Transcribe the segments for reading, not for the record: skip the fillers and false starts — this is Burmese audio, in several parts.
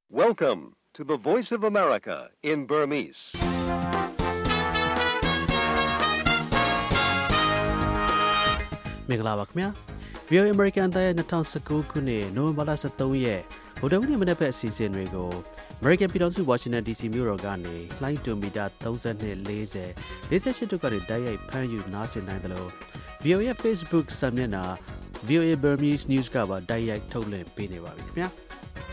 Welcome to the Voice of America in Burmese. ။မင်္ဂလာပါခင်ဗျာ။ VOA American အသံရဲ့2019ခုနှစ်နိုဝင်ဘာလ23ရက်ဗုဒ္ဓဟူးနေ့မနက်ဘက်အစီအစဉ်တွေကို American ပြည်ထောင်စု Washington DC မြို့တော်ကနေလှိုင်းတူမီတာ32 40 48တို့ကနေတိုက်ရိုက်ဖမ်းယူနားဆင်နိုင်တယ်လို့ VOA ရဲ့ Facebook စာမျက်နှာ VOA Burmese News ကပါတိုက်ရိုက်ထုတ်လွှင့်ပေးနေပါပြီခင်ဗျာ။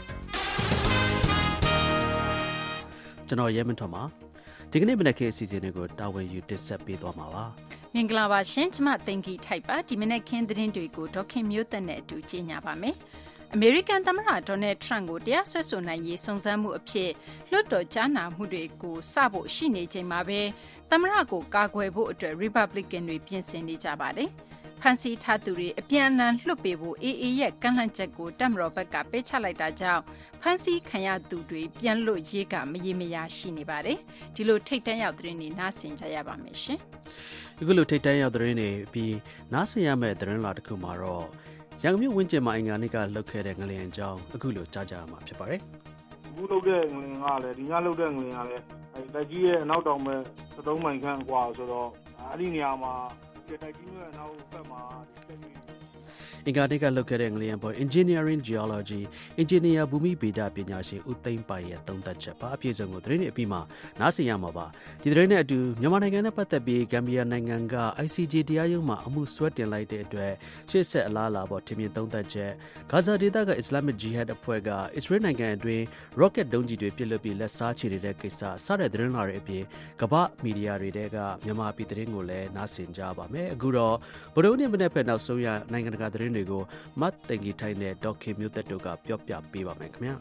ကျွန်တော်ရဲမင်းထွန်းပါဒီကနေ့မနက်ခင်းအစီအစဉ်တွေကိုတာဝန်ယူတင်ဆက်ပေးသွားမှာပါမင်္ဂလာပါရှင်ကျမသိင်္ဂီထိုက်ပါဒီမနက်ခင်းသတင်းတွေကိုဒေါခင်မျိုးသက်နဲ့အတူကြီးညာပါမယ်အမေရိကန်သမ္မတဒေါ်နယ်ထရန့်ကိုတရားစွဲဆိုနိုင်ရေးစုံစမ်းမှုအဖြစ်လွှတ်တော်ကြားနာမှုတွေကိုစဖို့ရှိနေချိန်မှာပဲသမ္မတကိုကာကွယ်ဖို့အတွက် Republican တွေပြင်ဆင်နေကြပါတယ်ဖန်စီထားသူတွေအပြန်အလှန်လွှတ်ပေးဖို့ AA ရဲ့ကန့်လန့်ချက်ကိုတပ်မတော်ဘက်ကပေးချလိုက်တာကြောင့်ဖန်စီခံရသူတွေပြန်လွတ်ရေးကမရေမရာရှိနေပါတယ်ဒီလိုထိတ်တန့်ရောက်သတင်းတွေနားဆင်ကြရပါမယ်ရှင်အခုလိုထိတ်တန့်ရောက်သတင်းတွေပြီးနားဆင်ရမယ့်သတင်းလာတစ်ခုမှာတော့ရန်ကုန်မြို့ဝင်းကျင်မှာအင်္ဂါနေ့ကလှုပ်ခဲ့တဲ့ငလျင်အကြောင်းအခုလိုကြားကြရမှာဖြစ်ပါတယ်အခုလှုပ်တဲ့ငလျင်ကလည်းဒီညလှုပ်တဲ့ငလျင်ကလည်းတိုက်ကြီးရဲ့အနောက်တောင်ဘက်3မိုင်ခန့်กว่าဆိုတော့အဲ့ဒီနေရာမှာတိုက်ကြီးရဲ့အနောက်ဘက်မှာအင်္ဂါနေ့ကလှုပ်ခဲ့တဲ့ငလျင်ပေါ် Engineering Geology Engineer ဘူမိဗေဒပညာရှင်ဦးသိန်းပိုင်ရဲ့သုံးသပ်ချက်ပါအပြည့်စုံကိုသတင်းတွေအပြီးမှာနားဆင်ရမှာပါဒီသတင်းနဲ့အတူမြန်မာနိုင်ငံနဲ့ပတ်သက်ပြီးဂမ်ဘီယာနိုင်ငံက ICJ တရားရုံးမှာအမှုစွဲတင်လိုက်တဲ့အတွက်ရှေ့ဆက်အလားအလာပေါ်ထင်မြင်သုံးသပ်ချက်ဂါဇာဒေသက Islamic Jihad အဖွဲ့ကအစ္စရေးနိုင်ငံအတွင်း rocket ဒုံးကျည်တွေပစ်လွှတ်ပြီးလက်စားချေနေတဲ့ကိစ္စစတဲ့သတင်းလာတွေအပြင်ကမ္ဘာမီဒီယာတွေကမြန်မာပြည်သတင်းကိုလည်းနားဆင်ကြပါမယ်အခုတော့ဗုဒ္ဓဟူးနေ့မနေ့ဖက်နောက်ဆုံးရနိုင်ငံတကာသတင်းတွေကိုမတ်တင်ကြီးထိုင်းနဲ့ဒေါက်ခင်မျိုးသက်တို့ကပြောပြပေးပါမယ်ခင်ဗျာ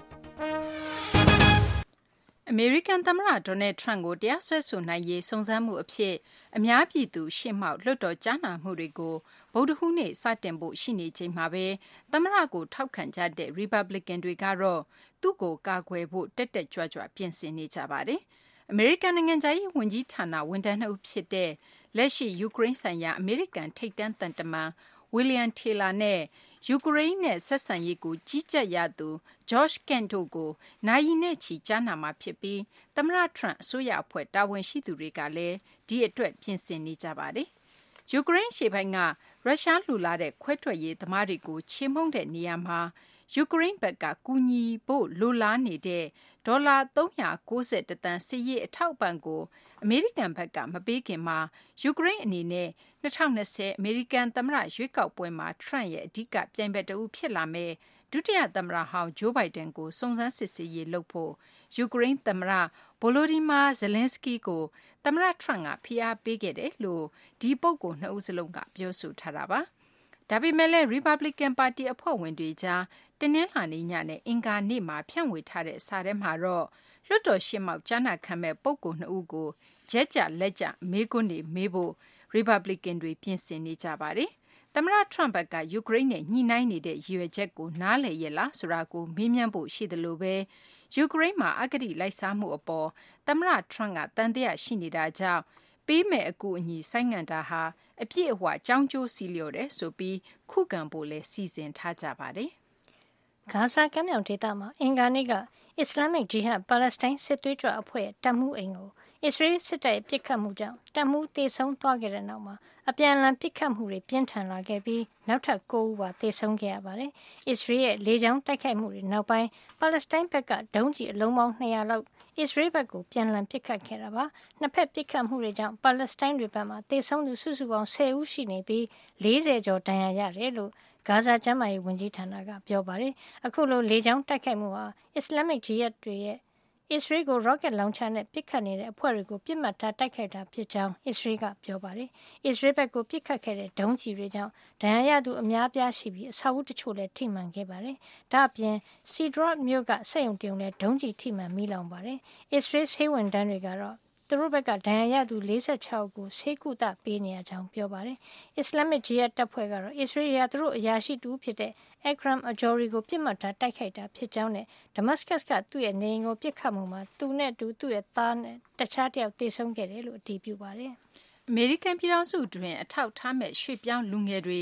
အမေရိကန်သမ္မတဒေါ်နယ်ထရန့်ကိုတရားစွဲဆိုနိုင်ရေးစုံစမ်းမှုအဖြစ်အများပြည်သူရှေ့မှောက်လွှတ်တော်ကြားနာမှုတွေကိုဗုဒ္ဓဟူးနေ့စတင်ဖို့ရှိနေချိန်မှာပဲသမ္မတကိုထောက်ခံကြတဲ့ Republican တွေကတော့သူ့ကိုကာကွယ်ဖို့တက်တက်ကြွကြွပြင်ဆင်နေကြပါတယ်အမေရိကန်နိုင်ငံသားရေးဝန်ကြီးဌာနဝန်ထမ်းနှုတ်ဖြစ်တဲ့လက်ရှိယူကရိန်းဆိုင်ရာအမေရိကန်ထိပ်တန်းသံတမန်William Taylor နဲ့ယူကရိန်းနဲ့ဆက်ဆံရေးကိုကြီးကြပ်ရသူ George Kent တို့ကိုနိုင်ရီနဲ့ချီကြားနာမှာဖြစ်ပြီးသမ္မတထရန့်အစိုးရအဖွဲ့တာဝန်ရှိသူတွေကလည်းဒီအတွက်ပြင်ဆင်နေကြပါတယ်။ယူကရိန်းရှေ့ပိုင်းကရုရှားလူလာတဲ့ခွဲထွက်ရေးသမားတွေကိုချေမှုန်းတဲ့နေရာမှာယူကရိန်းဘက်ကကူညီဖို့လိုလားနေတဲ့ဒေါ်လာ391တန်စစ်ရေးအထောက်အပံ့ကိုအမေရိကန်ဘက်ကမပေးခင်မှာယူကရိန်းအနေနဲ့2020အမေရိကန်သမ္မတရွေးကောက်ပွဲမှာထရန့်ရဲ့အဓိကပြိုင်ဘက်တဦးဖြစ်လာမဲ့ဒုတိယသမ္မတဟောင်းဂျိုးဘိုင်ဒန်ကိုစုံစမ်းစစ်ဆေးရေးလုပ်ဖို့ယူကရိန်းသမ္မတဗိုလိုဒီမာဇလင်းစကီကိုသမ္မတထရန့်ကဖိအားပေးခဲ့တယ်လို့ဒီပုဂ္ဂိုလ်နှစ်ဦးစလုံးကပြောဆိုထားတာပါဒါပေမဲ့လည်း Republican ပါတီအဖွဲ့ဝင်တွေကြားတင်းနှင်းလာနေညနဲ့အင်္ဂါနေ့မှာဖြန့်ဝေထားတဲ့စာထဲမှာတော့လွှတ်တော်ရှေ့မှောက်ကြားနာခံမဲ့ပုဂ္ဂိုလ်နှစ်ဦးကိုရက်ကြလက်ကြမေးခွန်းတွေမေးဖို့ Republican တွေပြင်ဆင်နေကြပါတယ်။သမ္မတထရန့်ဘက်ကယူကရိန်းနဲ့ညှိနှိုင်းနေတဲ့ရည်ရွယ်ချက်ကိုနားလည်ရလားဆိုတာကိုမေးမြန်းဖို့ရှိတယ်လို့ပဲယူကရိန်းမှာအဂတိလိုက်စားမှုအပေါ်သမ္မတထရန့်ကတန်တရားရှိနေတာကြောင့်ပေးမဲ့အကူအညီဆိုင်းငံ့တာဟာအပြည့်အဝကြောင်းကျိုးစီလျော်တယ်ဆိုပြီးခုခံဖို့လဲစီစဉ်ထားကြပါတယ်။ဂါဇာကမ်းမြောင်ဒေသမှာအင်္ဂါနေ့က Islamic Jihad ပါလက်စတိုင်းစစ်သွေးကြွအဖွဲ့တပ်မှုအိမ်ကိုအစ္စရေးစစ်တပ်ပစ်ခတ်မှုကြောင့်တပ်မှုသေဆုံးသွားခဲ့တဲ့နောက်မှာအပြန်အလှန်ပစ်ခတ်မှုတွေပြင်းထန်လာခဲ့ပြီးနောက်ထပ်9ဦးပါသေဆုံးခဲ့ရပါတယ်။အစ္စရေးရဲ့လေကြောင်းတိုက်ခိုက်မှုတွေနောက်ပိုင်းပါလက်စတိုင်းဘက်ကဒုံးကျည်အလုံးပေါင်း200လောက်အစ္စရေးဘက်ကိုပြန်လည်ပစ်ခတ်ခဲ့တာပါ။နှစ်ဖက်ပစ်ခတ်မှုတွေကြောင့်ပါလက်စတိုင်းတွေဘက်မှာသေဆုံးသူစုစုပေါင်း10ဦးရှိနေပြီး40ကျော်ဒဏ်ရာရတယ်လို့ဂါဇာကျမ်းမာရေးဝန်ကြီးဌာနကပြောပါတယ်။အခုလိုလေကြောင်းတိုက်ခိုက်မှုဟာ Islamic Jihad တွေရဲ့အစ္စရေးကို rocket launcher နဲ့ပစ်ခတ်နေတဲ့အဖွဲ့တွေကိုပြစ်မှတ်ထားတိုက်ခိုက်တာဖြစ်ကြောင်းအစ္စရေးကပြောပါတယ်။အစ္စရေးဘက်ကိုပစ်ခတ်ခဲ့တဲ့ဒုံးကျည်တွေကြောင့်ဒဏ်ရာရသူအများပြားရှိပြီးအဆောက်အဦတချို့လည်းထိမှန်ခဲ့ပါတယ်။ဒါ့အပြင် Sidrot မြို့ကစက်ရုံတရုံလည်းဒုံးကျည်ထိမှန်မိလောင်ပါတယ်။အစ္စရေးဆေးဝန်ထမ်းတွေကတော့သူတို့ဘက်ကဒဏ်ရာရသူ46ဦးကိုဆေးကုသပေးနေရကြောင်းပြောပါတယ်။ Islamic Jihad တပ်ဖွဲ့ကတော့အစ္စရေးကသူတို့အရာရှိတူဖြစ်တဲ့ Akram Ajori ကိုပြစ်မှတ်ထားတိုက်ခိုက်တာဖြစ်ကြောင်းနဲ့ Damascus ကသူ့ရဲ့နေအိမ်ကိုပစ်ခတ်မှုမှာသူနဲ့အတူသူ့ရဲ့သားနဲ့တခြားတယောက်သေဆုံးခဲ့တယ်လို့အတည်ပြုပါတယ်။အမေရိကန်ပြည်ထောင်စုတွင်အထောက်ထားမဲ့ရွှေ့ပြောင်းလူငယ်တွေ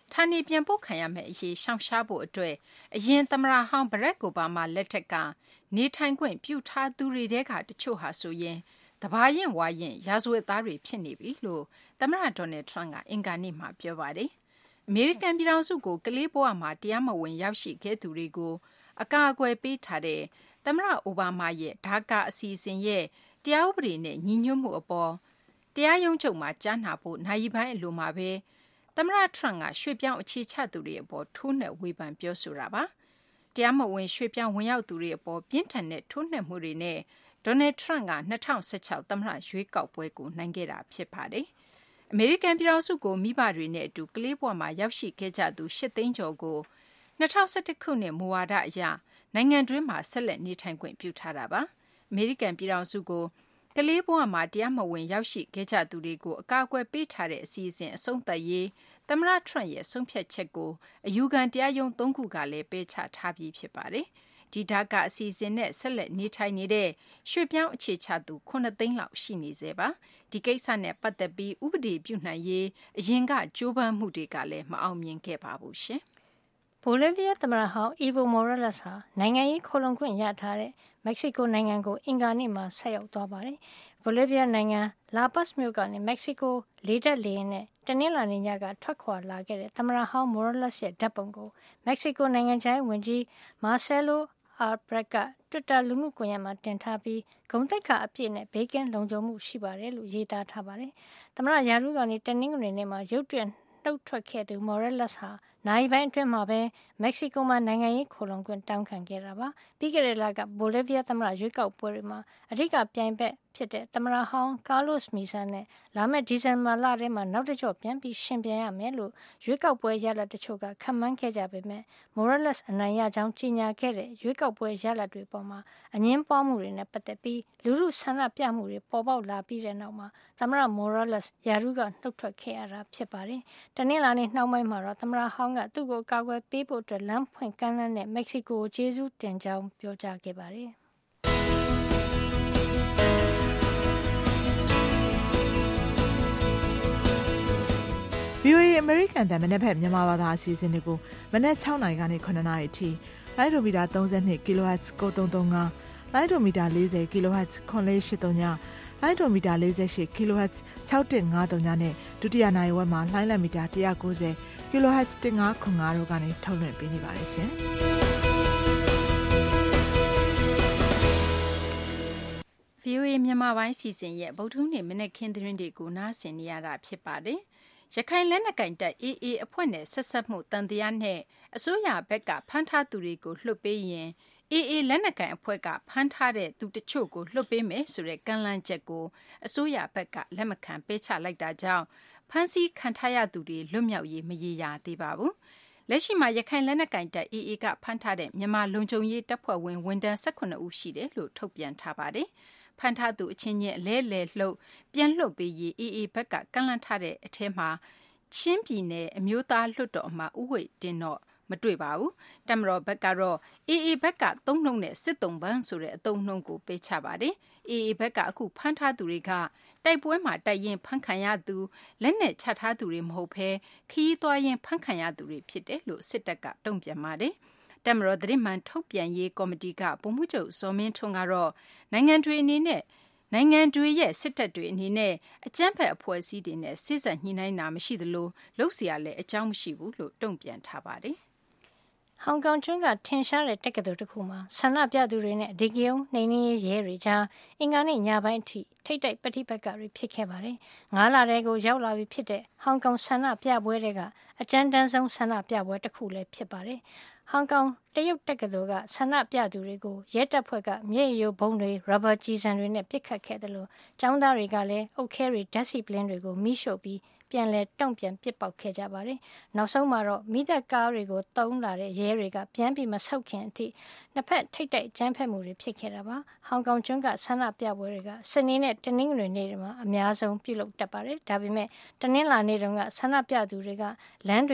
ဌာနေပြန်ပို့ခံရမယ့်အရေးရှောင်ရှားဖို့အတွက်အရင်သမ္မတဟောင်းဘရက်အိုဘားမားလက်ထက်ကနေထိုင်ခွင့်ပြုထားသူတွေထဲကတချို့ဟာဆိုရင်တဘာရင်ဝါရင်ရာဇဝတ်သားတွေဖြစ်နေပြီလို့သမ္မတဒေါ်နယ်ထရန့်ကအင်္ဂါနေ့မှာပြောပါတယ်။အမေရိကန်ပြည်ထောင်စုကိုကလေးဘဝမှာတရားမဝင်ရောက်ရှိခဲ့သူတွေကိုအကာအကွယ်ပေးထားတဲ့သမ္မတအိုဘားမားရဲ့ဒါကာအစီအစဉ်ရဲ့တရားဥပဒေနဲ့ညီညွတ်မှုအပေါ်တရားရုံးချုပ်မှာကြားနာဖို့နိုင်ပိုင်းအလိုမှာပဲသမ္မတထရန့်ကရွှေ့ပြောင်းအခြေချသူတွေအပေါ်ထိုးနှက်ဝေဖန်ပြောဆိုတာပါ။တရားမဝင်ရွှေ့ပြောင်းဝင်ရောက်သူတွေအပေါ်ပြင်းထန်တဲ့ထိုးနှက်မှုတွေနဲ့ဒေါ်နယ်ထရန့်က2016သမ္မတရွေးကောက်ပွဲကိုနိုင်ခဲ့တာဖြစ်ပါတယ်။အမေရိကန်ပြည်ထောင်စုကိုမိဘတွေနဲ့အတူကလေးဘဝမှာရောက်ရှိခဲ့ကြသူ8သိန်းကျော်ကို2011ခုနှစ်မူဝါဒအရနိုင်ငံတွင်းမှာဆက်လက်နေထိုင်ခွင့်ပြုထားတာပါ။အမေရိကန်ပြည်ထောင်စုကိုကလေးဘဝမှာတရားမဝင်ရောက်ရှိခဲ့ကြသူတွေကိုအကာအကွယ်ပေးထားတဲ့အစီအစဉ်အဆုံးသတ်ရေးသမ္မတထရန့်ရဲ့ဆုံးဖြတ်ချက်ကိုအယူခံတရားရုံး3ခုကလည်းပယ်ချထားပြီးဖြစ်ပါတယ်။ဒီဒါကအစီအစဉ်နဲ့ဆက်လက်နေထိုင်နေတဲ့ရွှေ့ပြောင်းအခြေချသူ9သိန်းလောက်ရှိနေသေးပါ။ဒီကိစ္စနဲ့ပတ်သက်ပြီးဥပဒေပြုနိုင်ရေးအရင်ကကြိုးပမ်းမှုတွေကလည်းမအောင်မြင်ခဲ့ပါဘူးရှင်။ဘိုလီးဗီးယားသမ္မတဟောင်း Evo Morales ဟာနိုင်ငံရေးခိုလှုံခွင့်ရထားတဲ့မက္ကဆီကိုနိုင်ငံကိုအင်္ဂါနေ့မှာဆက်ရောက်သွားပါတယ်။ဘိုလီးဗီးယားနိုင်ငံလာပတ်မြို့ကနေမက္ကဆီကိုလေတပ်လေယာဉ်နဲ့တနင်္လာနေ့ညကထွက်ခွာလာခဲ့တဲ့သမ္မတဟောင်း Morales ရဲ့ဓာတ်ပုံကိုမက္ကဆီကိုနိုင်ငံခြားရေးဝန်ကြီး Marcelo Ebrard က Twitter လူမှုကွန်ရက်မှာတင်ထားပြီးဂုဏ်သိက္ခာအပြည့်နဲ့ဘေးကင်းလုံခြုံမှုရှိပါတယ်လို့ရေးသားထားပါတယ်။သမ္မတရာထူးကနေတနင်္ဂနွေနေ့မှာရုတ်တရက်နှုတ်ထွက်ခဲ့သူ Morales ဟာနိုင်ပိုင်းအတွင်းမှာပဲမက္ကဆီကိုမှာနိုင်ငံရေးခိုလှုံခွင့်တောင်းခံခဲ့တာပါ။ပြီးခဲ့တဲ့လကဘိုလီးဗီးယားသမ္မတရွေးကောက်ပွဲတွေမှာအဓိကပြိုင်ဘက်ဖြစ်တဲ့သမ္မတဟောင်းကားလိုစ်မီဆာနဲ့လာမယ့်ဒီဇင်ဘာလထဲမှာနောက်တစ်ကြော့ပြန်ပြီးရှင်ပြန်ရမယ်လို့ရွေးကောက်ပွဲရလဒ်တချို့ကခန့်မှန်းခဲ့ကြပေမဲ့ Morales အနိုင်ရကြောင်းကြေညာခဲ့တဲ့ရွေးကောက်ပွဲရလဒ်တွေပေါ်မှာအငြင်းပွားမှုတွေနဲ့ပတ်သက်ပြီးလူထုဆန္ဒပြမှုတွေပေါ်ပေါက်လာပြီးတဲ့နောက်မှာသမ္မတ Morales ရာထူးကနှုတ်ထွက်ခဲ့ရတာဖြစ်ပါတယ်။တနင်္လာနေ့နှောင်းပိုင်းမှာတော့သမ္မတဟောင်းကသူ့ကိုကာကွယ်ပေးဖို့အတွက်လမ်းဖွင့်ကမ်းလှမ်းတဲ့မက္ကဆီကိုကိုကျေးဇူးတင်ကြောင်းပြောကြားခဲ့ပါတယ်။ VOA အမေရိကန်တန်မနေ့ဖက်မြန်မာဘာသာအစီအစဉ်တွေကိုမနေ့6နာရီကနေ9နာရီအထိလိုင်းဒိုမီတာ32 kHz 9335လိုင်းဒိုမီတာ40 kHz 9483ညလိုင်းဒိုမီတာ48 kHz 6153ညနဲ့ဒုတိယနိုင်ဝက်မှာလိုင်းလက်မီတာ190 kHz 1505တို့ကနေထုတ်လွှင့်ပေးနေပါတယ်ရှင်။ VOA မြန်မာပိုင်းစီစဉ်ရဲ့ဗုဒ္ဓဟူးနေ့မနေ့ခင်းသတင်းတွေကိုနားဆင်နေရတာဖြစ်ပါတယ်။ရခိုင်လက်နက်ကိုင်တပ် AA အဖွဲ့နဲ့ဆက်ဆက်မှုတန်တရားနဲ့အစိုးရဘက်ကဖမ်းထားသူတွေကိုလွှတ်ပေးရင် AA လက်နက်ကိုင်အဖွဲ့ကဖမ်းထားတဲ့သူတချို့ကိုလွှတ်ပေးမယ်ဆိုတဲ့ကမ်းလှမ်းချက်ကိုအစိုးရဘက်ကလက်မခံပေးချလိုက်တာကြောင့်ဖမ်းဆီးခံထားရသူတွေလွတ်မြောက်ရေးမရေရာသေးပါဘူး။လက်ရှိမှာရခိုင်လက်နက်ကိုင်တပ် AA ကဖမ်းထားတဲ့မြန်မာလုံခြုံရေးတပ်ဖွဲ့ဝင်ဝန်ထမ်း18ဦးရှိတယ်လို့ထုတ်ပြန်ထားပါတယ်။ဖမ်းထားသူအချင်းချင်းအလဲလှယ်လှုပ်ပြန်လွှတ်ပေးရေး AA ဘက်ကကန့်လန့်ထားတဲ့အထက်မှာချင်းပြည်နယ်အမျိုးသားလွှတ်တော်အမတ်ဦးဝိတ်တင်တော့မတွေ့ပါဘူး။တမတော်ဘက်ကတော့ AA ဘက်ကသုံးနှုန်းတဲ့စစ်တုံးပန်းဆိုတဲ့အသုံးနှုန်းကိုပေးချပါတယ်။ AA ဘက်ကအခုဖမ်းထားသူတွေကတိုက်ပွဲမှာတိုက်ရင်ဖမ်းခံရသူလက်နဲ့ချထားသူတွေမဟုတ်ဘဲခီးသွားရင်ဖမ်းခံရသူတွေဖြစ်တယ်လို့စစ်တပ်ကတုံ့ပြန်ပါတယ်။တမတော်သတင်းမှန်ထုတ်ပြန်ရေးကော်မတီကဗိုလ်မှူးချုပ်ဇော်မင်းထွန်းကတော့နိုင်ငံတွေရဲ့စစ်တပ်တွေအနေနဲ့အကြမ်းဖက်အဖွဲ့အစည်းတွေနဲ့စစ်ဆက်ညှိနှိုင်းတာမရှိသလိုလုပ်เสียလည်းအကြောင်းမရှိဘူးလို့တုံ့ပြန်ထားပါတယ်။ဟောင်ကောင်ကျွန်းကထင်ရှားတဲ့တက္ကသိုလ်တစ်ခုမှာဆန္ဒပြသူတွေနဲ့ဒီကယုံနှိမ်နင်းရေးရဲတွေကြားအင်္ဂါနေ့ညပိုင်းအထိထိတ်တိုက်ပဋိပက္ခတွေဖြစ်ခဲ့ပါတယ်။9လတဲကိုရောက်လာပြီဖြစ်တဲ့ဟောင်ကောင်ဆန္ဒပြပွဲတွေကအကြမ်းတမ်းဆုံးဆန္ဒပြပွဲတစ်ခုလည်းဖြစ်ပါတယ်။ဟောင်ကောင်တရုတ်တက္ကသိုလ်ကဆန္ဒပြသူတွေကိုရဲတပ်ဖွဲ့ကမျက်ရည်ယိုဗုံးတွေရဘာကျည်ဆံတွေနဲ့ပစ်ခတ်ခဲ့တယ်လို့ကျောင်းသားတွေကလည်းအုတ်ခဲတွေဓာတ်ဆီပလင်းတွေကိုမိရှို့ပြီးပြန်လဲတုံ့ပြန်ပစ်ပေါက်ခဲ့ကြပါတယ်။နောက်ဆုံးမှာတော့မိသက်ကားတွေကိုတုံးလာတဲ့ရဲတွေကပြန်ပြီးမဆုတ်ခင်အထိနှစ်ဖက်ထိတ်တိုက်ကြမ်းဖက်မှုတွေဖြစ်ခဲ့တာပါ။ဟောင်ကောင်ကျွန်းကဆန္ဒပြပွဲတွေကစနေနဲ့တနင်္ဂနွေနေ့တွေမှာအများဆုံးပြုလုပ်တတ်ပါတယ်။ဒါပေမဲ့တနင်္လာနေ့တုန်းကဆန္ဒပြသူတွေကလမ်းတွေ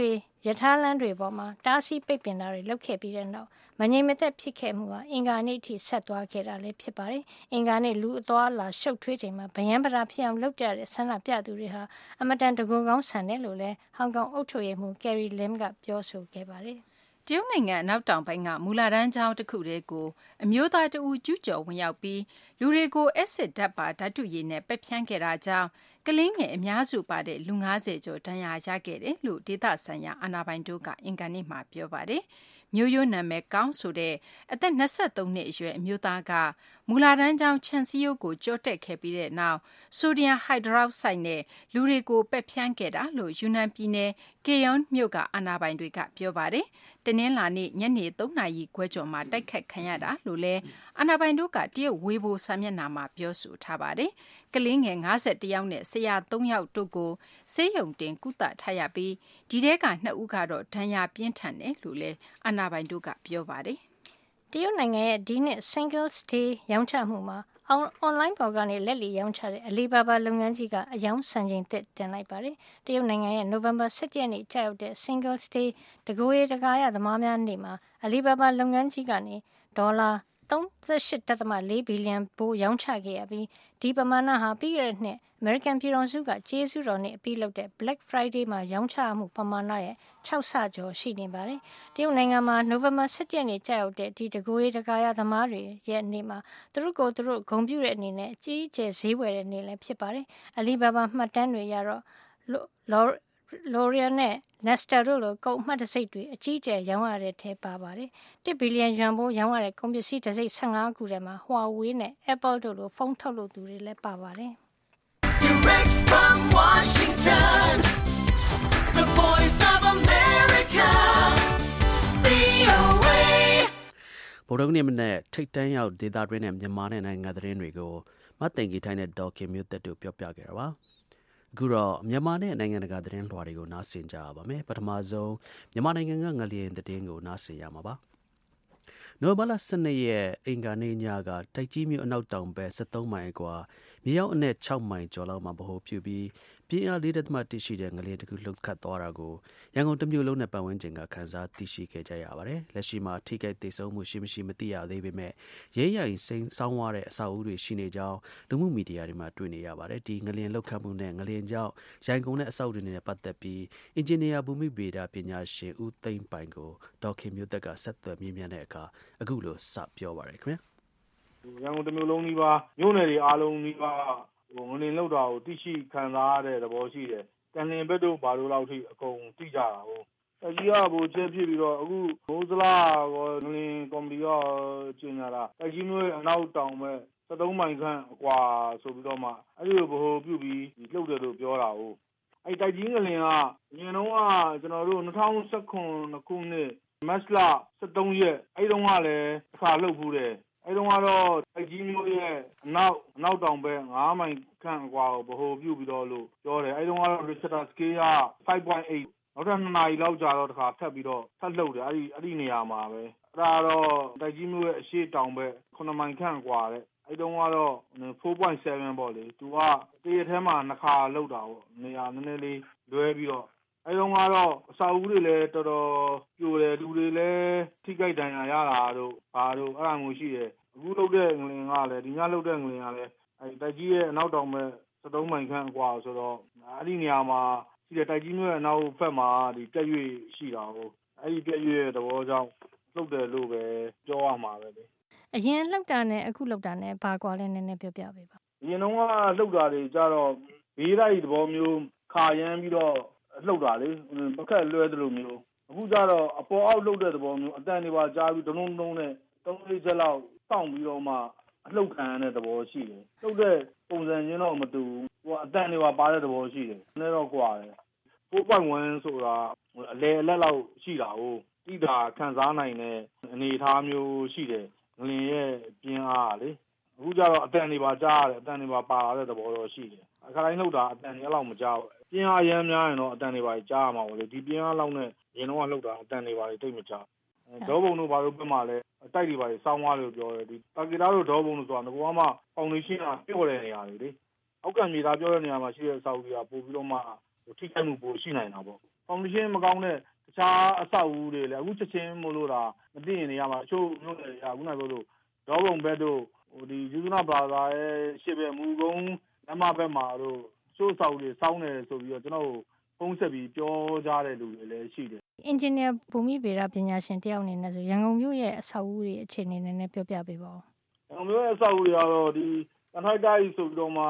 ရထားလမ်းတွေပေါ်မှာတားဆီးပိတ်ပင်တာတွေလုပ်ခဲ့ပြီးတဲ့နောက်မငြိမ်မသက်ဖြစ်ခဲ့မှုဟာအင်္ဂါနေ့အထိဆက်သွားခဲ့တာလည်းဖြစ်ပါတယ်။အင်္ဂါနေ့လူအသွားလာရှုပ်ထွေးချိန်မှာဗယံပရာဖြစ်အောင်လုပ်ကြတဲ့ဆန္ဒပြသူတွေဟာအမတန်တကူကောင်းဆန်တယ်လို့လည်းဟောင်ကောင်အုပ်ချုပ်ရေးမှူး Carrie Lam ကပြောဆိုခဲ့ပါတယ်။တရုတ်နိုင်ငံအနောက်တောင်ပိုင်းကမူလတန်းကျောင်းတစ်ခုတည်းကိုအမျိုးသားတဦးကျူးကျော်ဝင်ရောက်ပြီးလူတွေကိုအက်ဆစ်ဓာတ်ပါဓာတုရည်နဲ့ပက်ဖြန်းခဲ့တာကြောင့်ကလေးငယ်အများစုပါတဲ့လူ90ကျော်ဒဏ်ရာရခဲ့တယ်လို့ဒေသဆိုင်ရာအာဏာပိုင်တို့ကအင်္ဂါနေ့မှာပြောပါတယ်။မျိုးရိုးနာမည်ကောင်းဆိုတဲ့အသက်23နှစ်အရွယ်အမျိုးသားကမူလာတန်းကျောင်းခြံစည်းရိုးကိုကြောတက်ခဲ့ပြီးတဲ့နောက်ဆိုဒီယမ်ဟိုက်ဒရောက်ဆိုက်နဲ့လူတွေကိုပက်ဖြန်းခဲ့တာလို့ယူနန်ပြည်နယ်ကေယွန်မြို့ကအာဏာပိုင်တွေကပြောပါတယ်။တနင်္လာနေ့ညနေ3 နာရီခွဲကျော်မှာတိုက်ခတ်ခံရတာလို့လည်းအာဏာပိုင်တို့ကတရုတ်ဝေဘိုစာမျက်နှာမှာပြောဆိုထားပါတယ်။ကလေးငယ်51ယောက်နဲ့ဆရာ3ယောက်တို့ကိုဆေးရုံတင်ကုသထားရပြီးဒီထဲက2ဦးကတော့ဒဏ်ရာပြင်းထန်တယ်လို့လည်းအာဏာပိုင်တို့ကပြောပါတယ်။တရုတ်နိုင်ငံရဲ့ဒီနှစ် Singles Day ရောင်းချမှုမှာအွန်လိုင်းပေါ်ကနေလက်လီရောင်းချတဲ့အလီဘာဘာလုပ်ငန်းကြီးကအယောင်စံချိန်သစ်တင်လိုက်ပါတယ်။တရုတ်နိုင်ငံရဲ့နိုဝင်ဘာ17ရက်နေ့ကျရောက်တဲ့ Singles Day တကိုယ်ရေးတကားရသမားများနေ့မှာအလီဘာဘာလုပ်ငန်းကြီးကနေဒေါ်လာ38.4 ဘီလီယံဘိုးရောင်းချခဲ့ရပြီးဒီပမာဏဟာပြီးခဲ့တဲ့နှစ်အမေရိကန်ပြည်ထောင်စုကကျေးဇူးတော်နေ့အပြီးလုပ်တဲ့ Black Friday မှာရောင်းချမှုပမာဏရဲ့6ဆကျော်ရှိနေပါတယ်။တရုတ်နိုင်ငံမှာနိုဝင်ဘာ17ရက်နေ့ကျရောက်တဲ့ဒီတကိုယ်ရေးတကားရသမားတွေရဲ့နေ့မှာသူတို့ကိုသူတို့ဂုဏ်ပြုတဲ့အနေနဲ့အကြီးအကျယ်ဈေးဝယ်တဲ့နေ့လည်းဖြစ်ပါတယ်။အလီဘာဘာမှတ်တမ်းတွေရတော့L'Oreal နဲ့ Nestle တို့လိုကုန်အမှတ်တံဆိပ်တွေအကြီးအကျယ်ရောင်းရတဲ့ထဲပါပါတယ်။1 ဘီလီယံယွမ်ဘိုးရောင်းရတဲ့ကုန်ပစ္စည်းတံဆိပ်15ခုထဲမှာ Huawei နဲ့ Apple တို့လိုဖုန်းထုတ်လုပ်သူတွေလည်းပါပါတယ်။ Direct from Washington, the voice of America, VOA. ဗုဒ္ဓဂနေ့မနေ့ထိတ်တန်းရောက်ဒေသတွင်းနဲ့မြန်မာနဲ့နိုင်ငံသတင်းတွေကိုမတ်သိန်ကြီးထိုင်းတဲ့ဒေါ်ခင်မျိုးသက်တို့ပြောပြခဲ့တာပါ။အခုတော့မြန်မာနဲ့နိုင်ငံတကာသတင်းလွှာတွေကိုနားဆင်ကြရပါမယ်။ပထမဆုံးမြန်မာနိုင်ငံကငလျင်သတင်းကိုနားဆင်ရမှာပါ။နိုဝင်ဘာလ12ရက်အင်္ဂါနေ့ညကတိုက်ကြီးမြို့အနောက်တောင်ဘက်73မိုင်အကွာမြေရောက်အနက်6မိုင်ကျော်လောက်မှာဗဟိုပြုပြီးပြင်းအား 4.1 ရှိတဲ့ငလျင်တစ်ခုလှုပ်ခတ်သွားတာကိုရန်ကုန်တမြို့လုံးနဲ့ပတ်ဝန်းကျင်ကခန်းစားသိရှိခဲ့ကြရပါတယ်။လက်ရှိမှာထိခိုက်ဒေဆုံးမှုရှိမရှိမသိရသေးပေမဲ့ရဲရည်စောင်းဝါးတဲ့အဆောက်အဦတွေရှိနေကြောင်းလူမှုမီဒီယာတွေမှာတွေ့နေရပါတယ်။ဒီငလျင်လှုပ်ခတ်မှုနဲ့ငလျင်ကြောင့်ရိုင်ကုန်တဲ့အဆောက်အဦတွေနဲ့ပတ်သက်ပြီးအင်ဂျင်နီယာဘူမိဗေဒပညာရှင်ဦးသိန်းပိုင်ကိုဒေါက်ခင်မျိုးသက်ကဆက်သွယ်မြင်မြန်တဲ့အခါအခုလိုစပြောပါရခင်ဗျာရန်ကုန်တမျိုးလုံးကြီးပါမြို့နယ်တွေအားလုံးကြီးပါငလျင်လှုပ်တာကိုသိရှိခံစားရတဲ့သဘောရှိတယ်။တန်လျင်ဘက်တို့ဘာလို့လောက်ထိအကုန်သိကြတာဟုတ်။အကြီးကဘိုးချက်ဖြစ်ပြီးတော့အခုမိုးစလားကောငလျင်ကော်မတီကကျင်းလာတာအကြီးမျိုးအနောက်တောင်မဲ့73မိုင်ခန့်အကွာဆိုပြီးတော့မှအဲ့ဒီလိုဘိုးပြုတ်ပြီးလှုပ်တယ်လို့ပြောတာဟုတ်။အဲ့တိုက်ကြီးငလျင်ကညင်တော့ကကျွန်တော်တို့2019ခုနှစ်မတ်လ23ရက်အဲ့တုန်းကလည်းအခါလှုပ်ဖူးတယ်အဲ့တုန်းကတော့တိုက်ကြီးမျိုးရဲ့အနောက်တောင်ဘက်9မိုင်ခန့်အကွာကိုဗဟိုပြုပြီးတော့လို့ပြောတယ်အဲ့တုန်းကတော့ Richter scale က 5.8 နောက်ထပ်2နာရီလောက်ကြာတော့တခါထပ်ပြီးတော့ထပ်လှုပ်တယ်အဲ့ဒီနေရာမှာပဲအဲ့ဒါတော့တိုက်ကြီးမျိုးရဲ့အရှေ့တောင်ဘက်9မိုင်ခန့်အကွာတဲ့အဲ့တုန်းကတော့ 4.7 ပေါ့လေသူကတရက်ထဲမှာ2ခါလှုပ်တာပေါ့နေရာနည်းနည်းလေးလွဲပြီးတော့အဲ့တုန်းကတော့အစာအုပ်တွေလည်းတော်တော်ပြိုတယ်လူတွေလည်းထိကြိုက်ဒဏ်ရာရတာတို့ဘာတို့အဲ့ဒါမျိုးရှိတယ်အခုလှုပ်တဲ့ငလျင်ကလည်းဒီညလှုပ်တဲ့ငလျင်ကလည်းအဲ့တိုက်ကြီးရဲ့အနောက်တောင်ဘက်73မိုင်ခန့်အကွာဆိုတော့အဲ့ဒီနေရာမှာရှိတဲ့တိုက်ကြီးမျိုးရဲ့အနောက်ဘက်မှာဒီပြက်ရွေ့ရှိတာကိုအဲ့ဒီပြက်ရွေ့ရဲ့သဘောကြောင့်လှုပ်တယ်လို့ပဲပြောရမှာပဲလေအရင်လှုပ်တာနဲ့အခုလှုပ်တာနဲ့ဘာကွာလဲနည်းနည်းပြောပြပေးပါအရင်တော့လှုပ်တာတွေကြတော့ဘေးလိုက်သဘောမျိုးခါရမ်းပြီးတော့လှုပ်တာလေပကက်လွဲသလိုမျိုးအခုကျတော့အပေါ်အောက်လှုပ်တဲ့သဘောမျိုးအတန်တွေပါကြားပြီးဒုံဒုံနဲ့3-4ချက်လောက်တောင့်ပြီးတော့မှအလှုပ်ခံရတဲ့သဘောရှိတယ်လှုပ်တဲ့ပုံစံချင်းတော့မတူဘူးဟိုအတန်တွေပါပါတဲ့သဘောရှိတယ်နည်းတော့ကွာတယ် 4.1 ဆိုတာအလဲအလက်လောက်ရှိတာကိုတိတာခံစားနိုင်တဲ့အနေအထားမျိုးရှိတယ်ငလျင်ရဲ့ပြင်းအားလေအခုကျတော့အတန်တွေပါကြားရတယ်အတန်တွေပါပါလာတဲ့သဘောတော့ရှိတယ်အခါတိုင်းလှုပ်တာအတန်တွေအဲ့လောက်မကြားဘူးပြင်းအားရမ်းများရင်တော့အတန်တွေပါကြားရမှာပေါ့လေဒီပြင်းအားလောက်နဲ့ရင်တော့လှုပ်တာအတန်တွေပါတိတ်မကြားဒေါဘုံတို့ဘာလို့ပြမှာလဲတိုက်တွေပါစောင်းသွားလို့ပြောတယ်ဒီတာဂီတာတို့ဒေါဘုံတို့ဆိုတာငါကမှဖောင်ဒေးရှင်းကပြော့တဲ့နေရာတွေလေအောက်ကမြေသားပြောတဲ့နေရာမှာရှိတဲ့အဆောက်အဦကပို့ပြီးတော့မှထိခိုက်မှုပိုရှိနိုင်တာပေါ့ဖောင်ဒေးရှင်းမကောင်းတဲ့တခြားအဆောက်အဦတွေလည်းအခုချက်ချင်းမို့လို့တာမသိရင်နေရမှာအချို့မြို့နယ်တွေကခုနကပြောလို့ဒေါဘုံဘက်တို့ဒီယူဇနာဘာသာရဲ့ရှေ့ဘက်မူကုန်းလမ်းမဘက်မှာတို့ချို့ဆောက်တွေစောင်းတယ်ဆိုပြီးတော့ကျွန်တော်တို့ပုံဆက်ပြီးပြောကြတဲ့လူတွေလည်းရှိတယ်အင်ဂျင်နီယာဘူမိဗေဒပညာရှင်တယောက်အနေနဲ့ဆိုရန်ကုန်မြို့ရဲ့အဆောက်အဦတွေအခြေအနေနဲ့လည်းပြောပြပေးပါဦး။မြို့ရဲ့အဆောက်အဦတွေကတော့ဒီကန်ထိုက်တာကြီးဆိုပြီးတော့မှ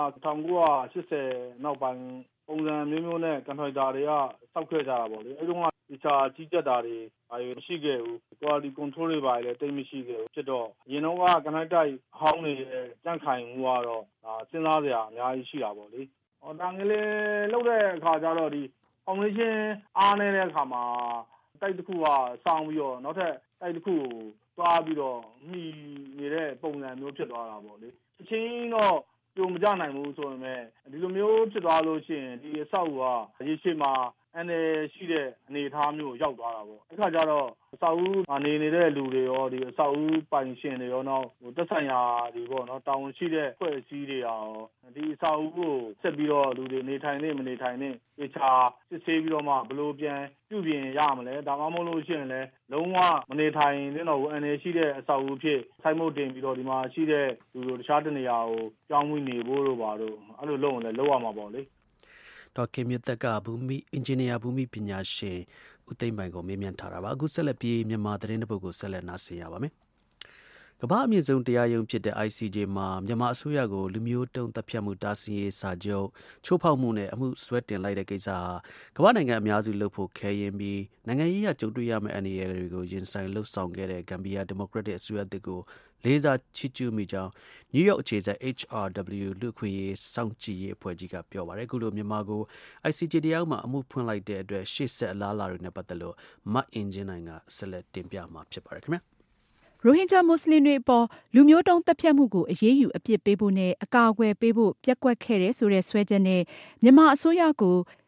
1980နောက်ပိုင်းပုံစံမျိုးနဲ့ကန်ထိုက်တာတွေကစောက်ခဲ့ကြတာပေါ့လေအဲဒီတော့တခြားကြီးကြက်တာတွေမရှိခဲ့ဘူး quality control တွေပါလည်းတိတ်မရှိခဲ့ဘူးဖြစ်တော့အရင်တော့ကကန်ထိုက်တာကြီးဟောင်းနေတဲ့ကြန့်ခိုင်မှုကတော့စဉ်းစားစရာအများကြီးရှိတာပေါ့လေ။ဒါငယ်လေးလောက်တဲ့အခါကျတော့ဒီ foundation အားနေတဲ့အခါမှာတိုက်တစ်ခုကစောင်းပြီးတော့နောက်ထပ်တိုက်တစ်ခုကိုတွားပြီးတော့မှီနေတဲ့ပုံစံမျိုးဖြစ်သွားတာပေါ့လေ။အချင်းတော့ကြုံမကြနိုင်ဘူးဆိုရင်ဒီလိုမျိုးဖြစ်သွားလို့ရှိရင်ဒီအဆောက်အဦကရေရှည်မှာအနေရှိတဲ့အနေအထားမျိုးရောက်သွားတာပေါ့။အခါကျတော့အဆောက်အဦနေနေတဲ့လူတွေရောဒီအဆောက်အဦပိုင်ရှင်တွေရောနောက်သက်ဆိုင်ရာတွေပေါ့နော်တာဝန်ရှိတဲ့ဖွဲ့စည်းတွေရောဒီအဆောက်အဦကိုဆက်ပြီးတော့လူတွေနေထိုင်နေမနေထိုင်နေတခြားစစ်ဆေးပြီးတော့မှဘယ်လိုပြန်ပြုပြင်ရမလဲဒါမှမဟုတ်လို့ရှိရင်လည်းလုံးဝမနေထိုင်နေတော့ဘူးအနေရှိတဲ့အဆောက်အဦဖြစ်ဆိုင်းမုတ်တင်ပြီးတော့ဒီမှာရှိတဲ့လူတွေတခြားတနေရာကိုကြောင်းဝင်နေဖို့လို့ပါတော့အဲ့လိုလုပ်ရင်လည်းလုပ်ရမှာပေါ့လေဒေါက်ခင်မြတ်သက်ကအင်ဂျင်နီယာဘူမိပညာရှင်ဦးသိမ့်ပိုင်ကိုမေးမြန်းထားတာပါအခုဆက်လက်ပြီးမြန်မာသတင်းတစ်ပုဒ်ကိုဆက်လက်နားဆင်ရပါမယ်ကမ္ဘာအမြင့်ဆုံးတရားရုံးဖြစ်တဲ့ ICJ မှာမြန်မာအစိုးရကိုလူမျိုးတုံးတပ်ဖြတ်မှုတားဆီးရေးစာချုပ်ချိုးဖောက်မှုနဲ့အမှုစွဲတင်လိုက်တဲ့ကိစ္စဟာကမ္ဘာနိုင်ငံအများစုလုပ်ဖို့ခဲရင်ပြီးနိုင်ငံရေးအကြုံတွေ့ရမယ့်အနေအထားတွေကိုရင်ဆိုင်လှုပ်ဆောင်ခဲ့တဲ့ဂမ်ဘီယာဒီမိုကရက်တစ်အစိုးရတစ်ကိုလေးစားချီးကျူးမိကြောင်းနယူးယောက်အခြေစိုက် HRW လူ့အခွင့်အရေးစောင့်ကြည့်ရေးအဖွဲ့ကြီးကပြောပါတယ်အခုလိုမြန်မာကို ICJ တရားမှာအမှုဖွင့်လိုက်တဲ့အတွက်ရှေ့ဆက်အလားအလာတွေနဲ့ပတ်သက်လို့မတ်အင်ဂျင်နိုင်ကဆက်လက်တင်ပြမှာဖြစ်ပါတယ်ခင်ဗျာရိုဟင်ဂျာမွတ်စလင်တွေအပေါ်လူမျိုးတုံးတပ်ဖြတ်မှုကိုအရေးယူအပြစ်ပေးဖို့နဲ့အကာအကွယ်ပေးဖို့ပျက်ကွက်ခဲ့တဲ့ဆိုတဲ့ဆွဲချက်နဲ့မြန်မာအစိုးရကို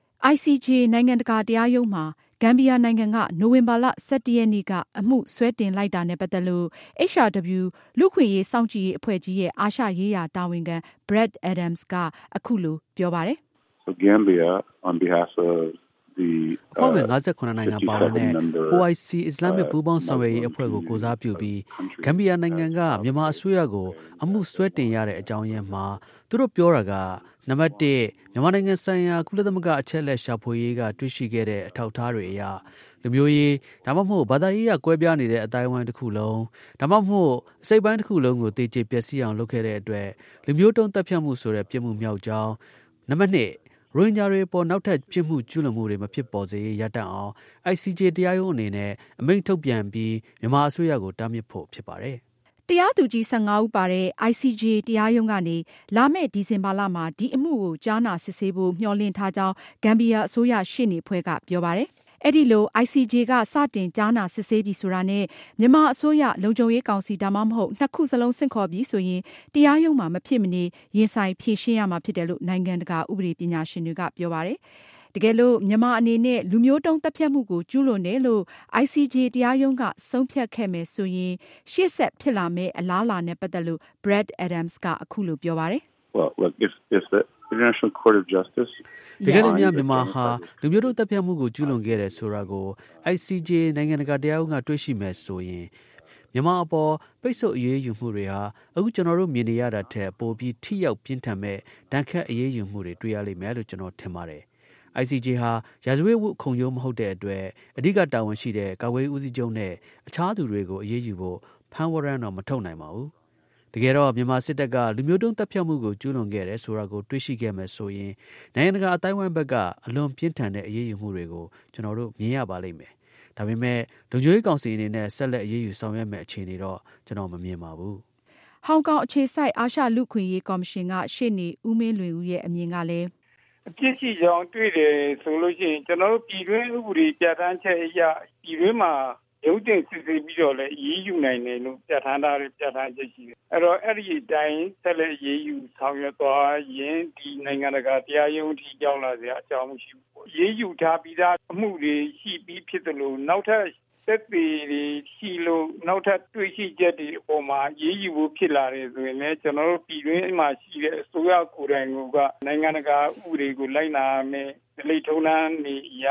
ICJ နိုင်ငံတကာတရားရုံးမှာဂမ်ဘီယာနိုင်ငံကနိုဝင်ဘာလ17ရက်နေ့ကအမှုစွဲတင်လိုက်တာနဲ့ပတ်သက်လို့ HRW လူ့အခွင့်အရေးစောင့်ကြည့်ရေးအဖွဲ့ကြီးရဲ့အာရှရေးရာတာဝန်ခံ Brad Adams ကအခုလိုပြောပါတယ် So Gambia on behalf of အဖွဲ့ဝင်59နိုင်ငံပါဝင်တဲ့ OIC အစ္စလာမစ်ပူးပေါင်းဆောင်ရွက်ရေးအဖွဲ့ကိုကိုစားပြုပြီးဂမ်ဘီယာနိုင်ငံကမြန်မာအစိုးရကိုအမှုစွဲတင်ရတဲ့အကြောင်းရင်းမှာသူတို့ပြောတာကနံပါတ်1မြန်မာနိုင်ငံဆိုင်ရာကုလသမဂ္ဂအချက်အလက်ရှာဖွေရေးကတွေ့ရှိခဲ့တဲ့အထောက်အထားတွေအရလူမျိုးရေးဒါမှမဟုတ်ဘာသာရေးကွဲပြားနေတဲ့အတိုင်းအဝိုင်းတစ်ခုလုံးဒါမှမဟုတ်အစိပ်ပိုင်းတစ်ခုလုံးကိုတေချေပျက်စီးအောင်လုပ်ခဲ့တဲ့အတွက်လူမျိုးတုံးတပ်ဖြတ်မှုဆိုတဲ့ပြစ်မှုမြောက်ကြောင်းနံပါတ်2ရိုဟင်ဂျာတွေပေါ်နောက်ထပ်ပြစ်မှုကျူးလွန်မှုတွေမဖြစ်ပေါ်စေရတတ်အောင် ICJ တရားရုံးအနေနဲ့အမိန့်ထုတ်ပြန်ပြီးမြန်မာအစိုးရကိုတားမြစ်ဖို့ဖြစ်ပါတယ်။တရားသူကြီး15ဦးပါတဲ့ ICJ တရားရုံးကနေလာမယ့်ဒီဇင်ဘာလမှာဒီအမှုကိုကြားနာစစ်ဆေးဖို့မျှော်လင့်ထားကြောင်းဂမ်ဘီယာအစိုးရရှေ့နေဖွဲ့ကပြောပါတယ်။အဲ့ဒီလို ICJ ကစတင်ကြားနာစစ်ဆေးပြီဆိုတာနဲ့မြန်မာအစိုးရလုံခြုံရေးကောင်စီဒါမှမဟုတ်နှစ်ခုစလုံးဆင့်ခေါ်ပြီးဆိုရင်တရားရုံးမှာမဖြစ်မနေရင်ဆိုင်ဖြေရှင်းရမှာဖြစ်တယ်လို့နိုင်ငံတကာဥပဒေပညာရှင်တွေကပြောပါတယ်။တကယ်လို့မြန်မာအနေနဲ့လူမျိုးတုံးတပ်ဖြတ်မှုကိုကျူးလွန်တယ်လို့ ICJ တရားရုံးကဆုံးဖြတ်ခဲ့မယ်ဆိုရင်ရှေ့ဆက်ဖြစ်လာမယ့်အလားအလာနဲ့ပတ်သက်လို့ Brad Adams ကအခုလိုပြောပါတယ်။ Well, look, if the International Court of Justice တကယ်လို့မြန်မာဟာလူမျိုးတုံးတပ်ဖြတ်မှုကိုကျူးလွန်ခဲ့တယ်ဆိုတာကို ICJ နိုင်ငံတကာတရားရုံးကတွေ့ရှိမယ်ဆိုရင်မြန်မာအပေါ်ပိတ်ဆို့အရေးယူမှုတွေဟာအခုကျွန်တော်တို့မြင်နေရတာထက်ပိုပြီးထိရောက်ပြင်းထန်မဲ့ဒဏ်ခတ်အရေးယူမှုတွေတွေ့ရလိမ့်မယ်လို့ကျွန်တော်ထင်ပါတယ်။ ICJ ဟာရာဇဝတ်မှုခုံရုံးမဟုတ်တဲ့အတွက်အဓိကတာဝန်ရှိတဲ့ကာကွယ်ရေးဦးစီးချုပ်နဲ့အခြားသူတွေကိုအရေးယူဖို့ဖမ်းဝရမ်းတော့မထုတ်နိုင်ပါဘူး။တကယ်တော့မြန်မာစစ်တပ်ကလူမျိုးတုံးတပ်ဖြတ်မှုကိုကျူးလွန်ခဲ့တယ်ဆိုတာကိုတွေ့ရှိခဲ့မယ်ဆိုရင်နိုင်ငံတကာအတိုင်းအဝိုင်းဘက်ကအလွန်ပြင်းထန်တဲ့အရေးယူမှုတွေကိုကျွန်တော်တို့မြင်ရပါလိမ့်မယ်။ဒါပေမဲ့လုံခြုံရေးကောင်စီအနေနဲ့ဆက်လက်အရေးယူဆောင်ရွက်မယ့်အခြေအနေတော့ကျွန်တော်မမြင်ပါဘူး။ဟောင်ကောင်အခြေစိုက်အာရှလူ့ခွင့်ရေးကော်မရှင်ကရှေ့နေဦးမင်းလွင်ဦးရဲ့အမြင်ကလည်းအပြစ်ရှိကြောင်းတွေ့တယ်ဆိုလို့ရှိရင်ကျွန်တော်တို့ပြည်တွင်းဥပဒေပြဋ္ဌာန်းချက်အရပြည်တွင်းမှာရုံးတင်စစ်ဆေးပြီးတော့လည်းအေးအေးယူနိုင်တယ်လို့ပြဋ္ဌာန်းထားတဲ့ပြဋ္ဌာန်းချက်ရှိတယ်။အဲ့တော့အဲ့ဒီအတိုင်းဆက်လက်အေးအေးယူဆောင်ရွက်သွားရင်ဒီနိုင်ငံတကာတရားရုံးထိရောက်လာစရာအကြောင်းမရှိဘူးပေါ့။အေးအေးယူထားပြီးသားအမှုတွေရှိပြီးဖြစ်တယ်လို့နောက်ထပ်သက်သေတွေရှိလို့နောက်ထပ်တွေ့ရှိချက်တွေအပေါ်မှာရေးယူဖို့ဖြစ်လာတယ်ဆိုရင်လည်းကျွန်တော်တို့ပြည်တွင်းမှာရှိတဲ့အစိုးရကိုယ်တိုင်ကနိုင်ငံတကာဥပဒေကိုလိုက်နာမယ်ဒလိထုံးတမ်းတွေအရ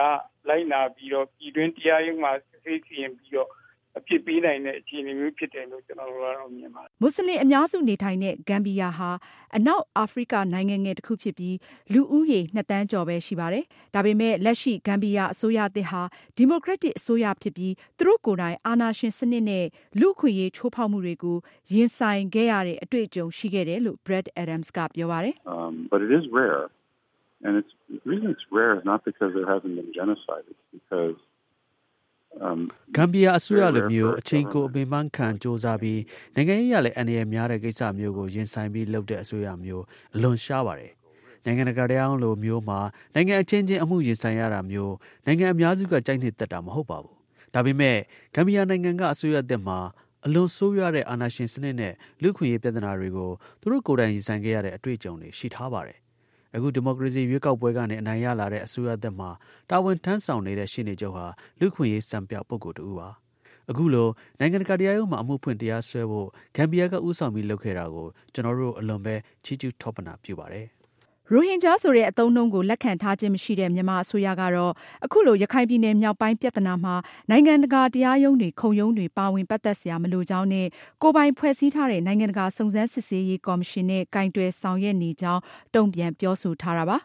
လိုက်နာပြီးတော့ပြည်တွင်းတရားရုံးမှာစစ်ဆေးရင်ပြီးတော့အဖြစ်ပေးနိုင်တဲ့အခြေအနေမျိုးဖြစ်တယ်လို့ကျွန်တော်တို့ကတော့မြင်ပါတယ်။မွတ်စလင်အများစုနေထိုင်တဲ့ဂမ်ဘီယာဟာအနောက်အာဖရိကနိုင်ငံငယ်တစ်ခုဖြစ်ပြီးလူဦးရေ2 သန်းကျော်ပဲရှိပါတယ်။ဒါပေမဲ့လက်ရှိဂမ်ဘီယာအစိုးရသစ်ဟာဒီမိုကရက်တစ်အစိုးရဖြစ်ပြီးသူတို့ကိုယ်တိုင်အာဏာရှင်စနစ်နဲ့လူ့အခွင့်အရေးချိုးဖောက်မှုတွေကိုရင်ဆိုင်ခဲ့ရတဲ့အတွေ့အကြုံရှိခဲ့တယ်လို့ Brad Adams ကပြောပါတယ်။ But it is rare. And the reason it's rare is not because there hasn't been genocide. It's because ဂမ်ဘီယာအစိုးရလိုမျိုးအချိန်ကိုအပင်ပန်းခံစ조사ပြီးနိုင်ငံရေးရလည်းအနေနဲ့များတဲ့ကိစ္စမျိုးကိုရင်ဆိုင်ပြီးလုပ်တဲ့အစိုးရမျိုးအလွန်ရှားပါတယ်။နိုင်ငံတကာတရားဥပဒေလိုမျိုးမှာနိုင်ငံအချင်းချင်းအမှုရင်ဆိုင်ရတာမျိုးနိုင်ငံအများစုကကြိုက်နှစ်သက်တာမဟုတ်ပါဘူး။ဒါပေမဲ့ဂမ်ဘီယာနိုင်ငံကအစိုးရအသစ်မှာအလွန်ဆိုးရွားတဲ့အာဏာရှင်စနစ်နဲ့လူ့ခွင့်ရေးပြဿနာတွေကိုသူတို့ကိုယ်တိုင်ရင်ဆိုင်ခဲ့ရတဲ့အတွေ့အကြုံတွေရှိထားပါတယ်။အခုဒီမိုကရေစီရွေးကောက်ပွဲကနေအနိုင်ရလာတဲ့အစိုးရသက်မှာတာဝန်ထမ်းဆောင်နေတဲ့ရှေ့နေချုပ်ဟာလူ့ခွင့်ရေးစံပြပုဂ္ဂိုလ်တူပါအခုလိုနိုင်ငံတကာတရားရုံးမှာအမှုဖွင့်တရားစွဲဖို့ဂမ်ဘီယာကဦးဆောင်ပြီးလုပ်ခဲ့တာကိုကျွန်တော်တို့အလွန်ပဲချီးကျူးထောပနာပြုပါတယ်ရိုဟင်ဂျာဆိုတဲ့အသုံးအနှုန်းကိုလက်ခံထားခြင်းမရှိတဲ့မြန်မာအစိုးရကတော့အခုလိုရခိုင်ပြည်နယ်မြောက်ပိုင်းပြဿနာမှာနိုင်ငံတကာတရားရုံးတွေခုံရုံးတွေပါဝင်ပတ်သက်စရာမလိုကြောင်းနဲ့ကိုယ်ပိုင်ဖွဲ့စည်းထားတဲ့နိုင်ငံတကာစုံစမ်းစစ်ဆေးရေးကော်မရှင်နဲ့ကင်တွယ်ဆောင်ရွက်နေကြောင်းတုံ့ပြန်ပြောဆိုထားတာပါ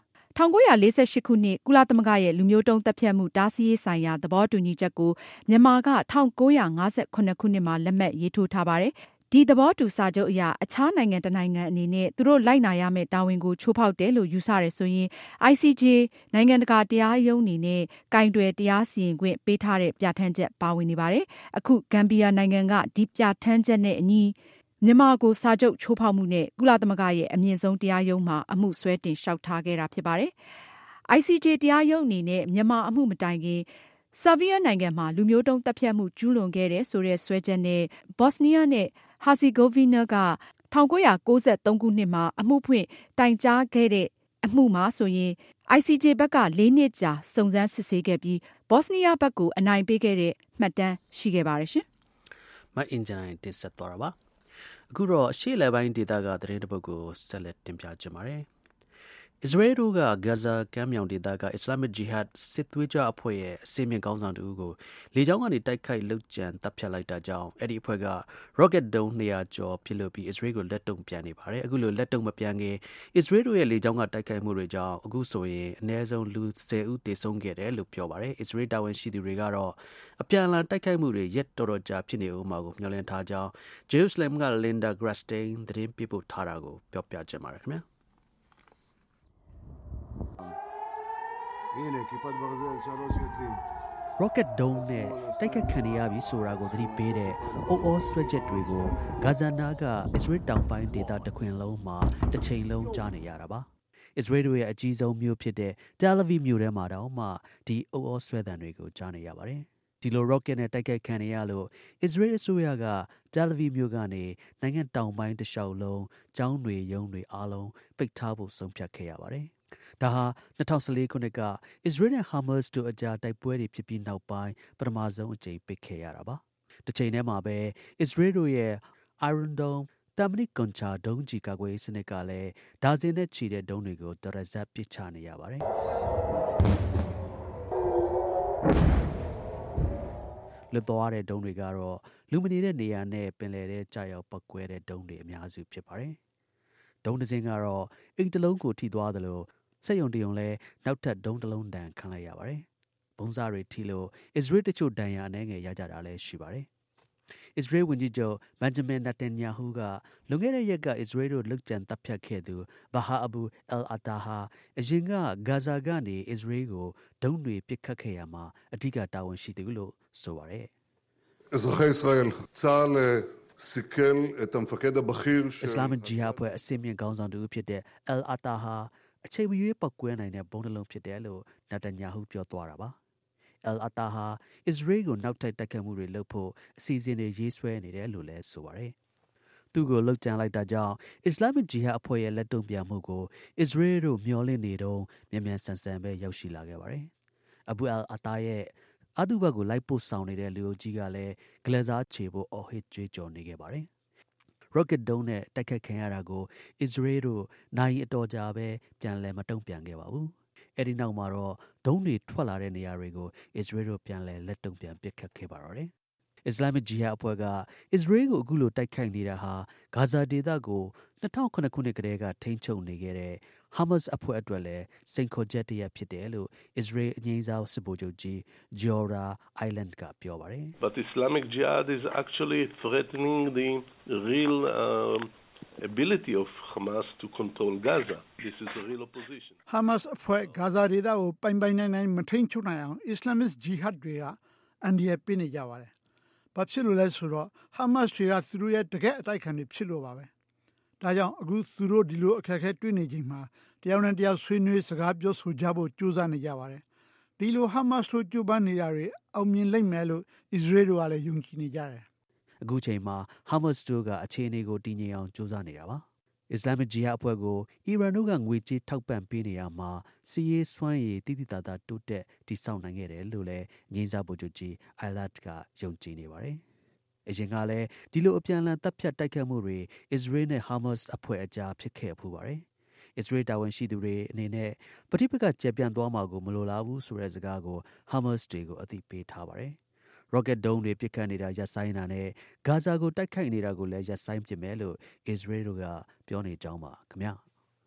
1948ခုနှစ်ကုလသမဂ္ဂရဲ့လူမျိုးတုံးသတ်ဖြတ်မှုတားဆီးရေးဆိုင်ရာသဘောတူညီချက်ကိုမြန်မာက1958ခုနှစ်မှာလက်မှတ်ရေးထိုးထားပါတယ်ဒီသဘောတူစာချုပ်အရအခြားနိုင်ငံတစ်နိုင်ငံအနေနဲ့သူတို့လိုက်နာရမယ့်တာဝန်ကိုချိုးဖောက်တယ်လို့ယူဆရဆိုရင် ICJ နိုင်ငံတကာတရားရုံးအနေနဲ့ကင်တွယ်တရားစီရင်ခွင့်ပေးထားတဲ့ပြဋ္ဌာန်းချက်ပါဝင်နေပါတယ်အခုဂမ်ဘီယာနိုင်ငံကဒီပြဋ္ဌာန်းချက်နဲ့အညီမြန်မာကိုစာချုပ်ချိုးဖောက်မှုနဲ့ကုလသမဂ္ဂရဲ့အမြင့်ဆုံးတရားရုံးမှာအမှုစွဲတင်လျှောက်ထားခဲ့တာဖြစ်ပါတယ်။ ICJ တရားရုံးအနေနဲ့မြန်မာအမှုမတိုင်ခင်ဆာဗီးယားနိုင်ငံမှာလူမျိုးတုံးသတ်ဖြတ်မှုကျူးလွန်ခဲ့တဲ့ဆိုတဲ့စွဲချက်နဲ့ဘော့စနီးယားနဲ့ဟာဇီဂိုဗီနာက1993ခုနှစ်မှာအမှုဖွင့်တိုင်ကြားခဲ့တဲ့အမှုမှာဆိုရင် ICJ ဘက်က4နှစ်ကြာစုံစမ်းစစ်ဆေးခဲ့ပြီးဘော့စနီးယားဘက်ကိုအနိုင်ပေးခဲ့တဲ့မှတ်တမ်းရှိခဲ့ပါတယ်ရှင်။မအင်ဂျင်တင်ဆက်သွားတာပါအခုတော့အရှေ့အလယ်ပိုင်းဒေသကသတင်းတစ်ပုဒ်ကိုဆက်လက်တင်ပြကြပါမယ်။အစ္စရေးတို့ကဂါဇာကမ်းမြောင်ဒေသကအစ္စလာမစ်ဂျီဟတ်စစ်သွေးကြွအဖွဲ့ရဲ့အစိမ့်မြင့်ကောင်းဆောင်တူကိုလေကြောင်းကနေတိုက်ခိုက်လှုပ်ကြံတပ်ဖြတ်လိုက်တာကြောင့်အဲ့ဒီအဖွဲ့က rocket ဒုံး200ကျော်ပစ်လွှတ်ပြီးအစ္စရေးကိုလက်တုံ့ပြန်နေပါတယ်။အခုလိုလက်တုံ့မပြန်ခင်အစ္စရေးတို့ရဲ့လေကြောင်းကတိုက်ခိုက်မှုတွေကြောင့်အခုဆိုရင်အနည်းဆုံးလူ10ဦးသေဆုံးခဲ့တယ်လို့ပြောပါတယ်။အစ္စရေးတာဝန်ရှိသူတွေကတော့အပြန်အလှန်တိုက်ခိုက်မှုတွေရက်တော်တော်ကြာဖြစ်နေဦးမှာကိုမျှော်လင့်ထားကြောင်းဂျေရုဆလင်ကလင်ဒါဂရတ်စတိန်သတင်းပေးပို့ထားတာကိုပြောပြချင်ပါတယ်ခင်ဗျာ။ rocket ဒုံးနဲ့တိုက်ခတ်ခံရပြီဆိုတာကိုသတိပေးတဲ့အုပ်အောဆွဲချက်တွေကိုဂါဇာနာကအစ္စရေးတောင်ပိုင်းဒေသတစ်ခွင်လုံးမှာတစ်ချိန်လုံးကြားနေရတာပါအစ္စရေးတို့ရဲ့အကြီးဆုံးမြို့ဖြစ်တဲ့ Tel Aviv မြို့ထဲမှာတောင်မှဒီအုပ်အောဆွဲသံတွေကိုကြားနေရပါတယ်ဒီလို rocket နဲ့တိုက်ခိုက်ခံရလို့အစ္စရေးအစိုးရက Tel Aviv မြို့ကနေနိုင်ငံတောင်ပိုင်းတစ်လျှောက်လုံးကျောင်းတွေရုံးတွေအားလုံးပိတ်ထားဖို့ဆုံးဖြတ်ခဲ့ရပါတယ်ဒါဟာ2014ခုနှစ်ကအစ္စရေးနဲ့ဟာမတ်စ်တို့အကြားတိုက်ပွဲတွေဖြစ်ပြီးနောက်ပိုင်းပထမဆုံးအကြိမ်ပိတ်ခဲ့ရတာပါတစ်ချိန်တည်းမှာပဲအစ္စရေးတို့ရဲ့ Iron Dome တမ်မနစ်ကွန်ချာဒုံးကျည်ကာကွယ်ရေးစနစ်ကလည်းဒါဇင်နဲ့ချီတဲ့ဒုံးတွေကိုတရဇက်ပစ်ချနေရပါတယ်လွတ်သွားတဲ့ဒုံးတွေကတော့လူမနေတဲ့နေရာနဲ့ပင်လယ်ထဲကြာရောက်ပောက်ကွဲတဲ့ဒုံးတွေအများစုဖြစ်ပါတယ်ဒုံးတစ်စင်းကတော့အိမ်တစ်လုံးကိုထိသွားသလိုစက်ရုံတရုံလည်းနောက်ထပ်ဒုံးတစ်လုံးတန်ခံလိုက်ရပါတယ်။ဘုံစားတွေထိလို့အစ္စရေးတချို့ဒဏ်ရာအနည်းငယ်ရကြတာလည်းရှိပါတယ်။အစ္စရေးဝန်ကြီးချုပ်ဘန်ဂျမင်နတန်ညာဟူးကလွန်ခဲ့တဲ့ရက်ကအစ္စရေးတို့လုပ်ကြံတပ်ဖြတ်ခဲ့သူဘာဟာအဘူအယ်အာတာဟာအရင်ကဂါဇာကနေအစ္စရေးကိုဒုံးတွေပစ်ခတ်ခဲ့ရမှာအဓိကတာဝန်ရှိသူလို့ဆိုပါတယ်။ אזרחי ישראל, צה"ל סיכל את המפקד הבכיר של အစ္စလာမ်ဂျီဟာအဖွဲ့အစည်းမြင့်ကောင်းဆောင်သူဖြစ်တဲ့အယ်အာတာဟာအချိန်မရွေးပောက်ကွဲနိုင်တဲ့ဘုံတစ်လုံးဖြစ်တယ်လို့နတန်ညာဟူပြောသွားတာပါအယ်အာတာဟာအစ္စရေးကိုနောက်ထပ်တိုက်ခိုက်မှုတွေလုပ်ဖို့အစီအစဉ်တွေရေးဆွဲနေတယ်လို့လည်းဆိုပါတယ်သူ့ကိုလှုပ်ကြံလိုက်တာကြောင့်အစ္စလာမ်ဂျီဟာအဖွဲ့ရဲ့လက်တုံ့ပြန်မှုကိုအစ္စရေးတို့မျှော်လင့်နေတော့မြန်မြန်ဆန်ဆန်ပဲရောက်ရှိလာခဲ့ပါတယ်အဘူအယ်အာတာရဲ့အတူဘက်ကိုလိုက်ပို့ဆောင်နေတဲ့လူအုပ်ကြီးကလည်းဂလက်စားချေဖို့အော်ဟစ်ကြွေးကြော်နေခဲ့ပါတယ်rocket ဒုံးနဲ့တိုက်ခတ်ခံရတာကိုအစ္စရေးတို့နိုင်အတော်ကြာပဲပြန်လည်မတုံ့ပြန်ခဲ့ပါဘူးအဲ့ဒီနောက်မှာတော့ဒုံးတွေထွက်လာတဲ့နေရာတွေကိုအစ္စရေးတို့ပြန်လဲလက်တုံပြန်ပစ်ခတ်ခဲ့ပါတော့တယ်။ Islamic Jihad အဖွဲ့ကအစ္စရေးကိုအခုလိုတိုက်ခိုက်နေတာဟာဂါဇာဒေသကို2009ခုနှစ်ကတည်းကထိန်းချုပ်နေခဲ့တဲ့ Hamas အဖွဲ့အတွက်လည်းစိန်ခေါ်ချက်တစ်ရပ်ဖြစ်တယ်လို့အစ္စရေးအငြိမ်းစားစစ်ဗိုလ်ချုပ်ကြီး Giora Eiland ကပြောပါတယ်။ But Islamic Jihad is actually threatening the real ability of Hamas to control Gaza. This is the real opposition. Hamas အဖွဲ့ဂါဇာဒေသကိုပိုင်နိုင်မထိန်းချုပ်နိုင်အောင် Islamist Jihad တွေကအန်ဒီရပြနေကြပါတယ်။ဘာဖြစ်လို့လဲဆိုတော့ Hamas တွေကသူတို့ရဲ့တကယ်အတိုက်ခံတွေဖြစ်လို့ပါပဲ။ဒါကြောင့်အခုသူတို့ဒီလိုအခက်အခဲတွေ့နေချိန်မှာတယောက်နဲ့တယောက်ဆွေးနွေးစကားပြောဆိုကြဖို့ကြိုးစားနေကြပါတယ်။ဒီလို Hamas တို့ကြိုးပမ်းနေတာတွေအောင်မြင်လိမ့်မယ်လို့ Israel တို့ကလည်းယုံကြည်နေကြတယ်။အခုချိန်မှာ Hamas တို့ကအခြေအနေကိုတည်ငြိမ်အောင်ကြိုးစားနေတာပါ။ Islamic Jihad အဖွဲ့ကိုအီရန်တို့ကငွေကြေးထောက်ပံ့ပေးနေရမှာစီးရေးစွမ်းရည်တိတိတသာတိုးတက်တည်ဆောက်နိုင်ခဲ့တယ်လို့လည်းငြိမ်းစားဗိုလ်ချုပ်ကြီး Eilat ကယုံကြည်နေပါတယ်။အရင်ကလည်းဒီလိုအပြန်အလှန်တပ်ဖြတ်တိုက်ခိုက်မှုတွေ Israel နဲ့ Hamas အဖွဲ့အကြားဖြစ်ခဲ့ဖူးပါတယ်။ Israel တာဝန်ရှိသူတွေအနေနဲ့ပဋိပက္ခကျယ်ပြန့်သွားမှာကိုမလိုလားဘူးဆိုတဲ့စကားကို Hamas တွေကိုအသိပေးထားပါတယ်။ Rocket ဒုံးတွေပစ်ခတ်နေတာရပ်ဆိုင်းတာနဲ့ဂါဇာကိုတိုက်ခိုက်နေတာကိုလည်းရပ်ဆိုင်းပစ်မယ်လို့ Israel တို့ကပြောနေကြောင်းပါခင်ဗျာ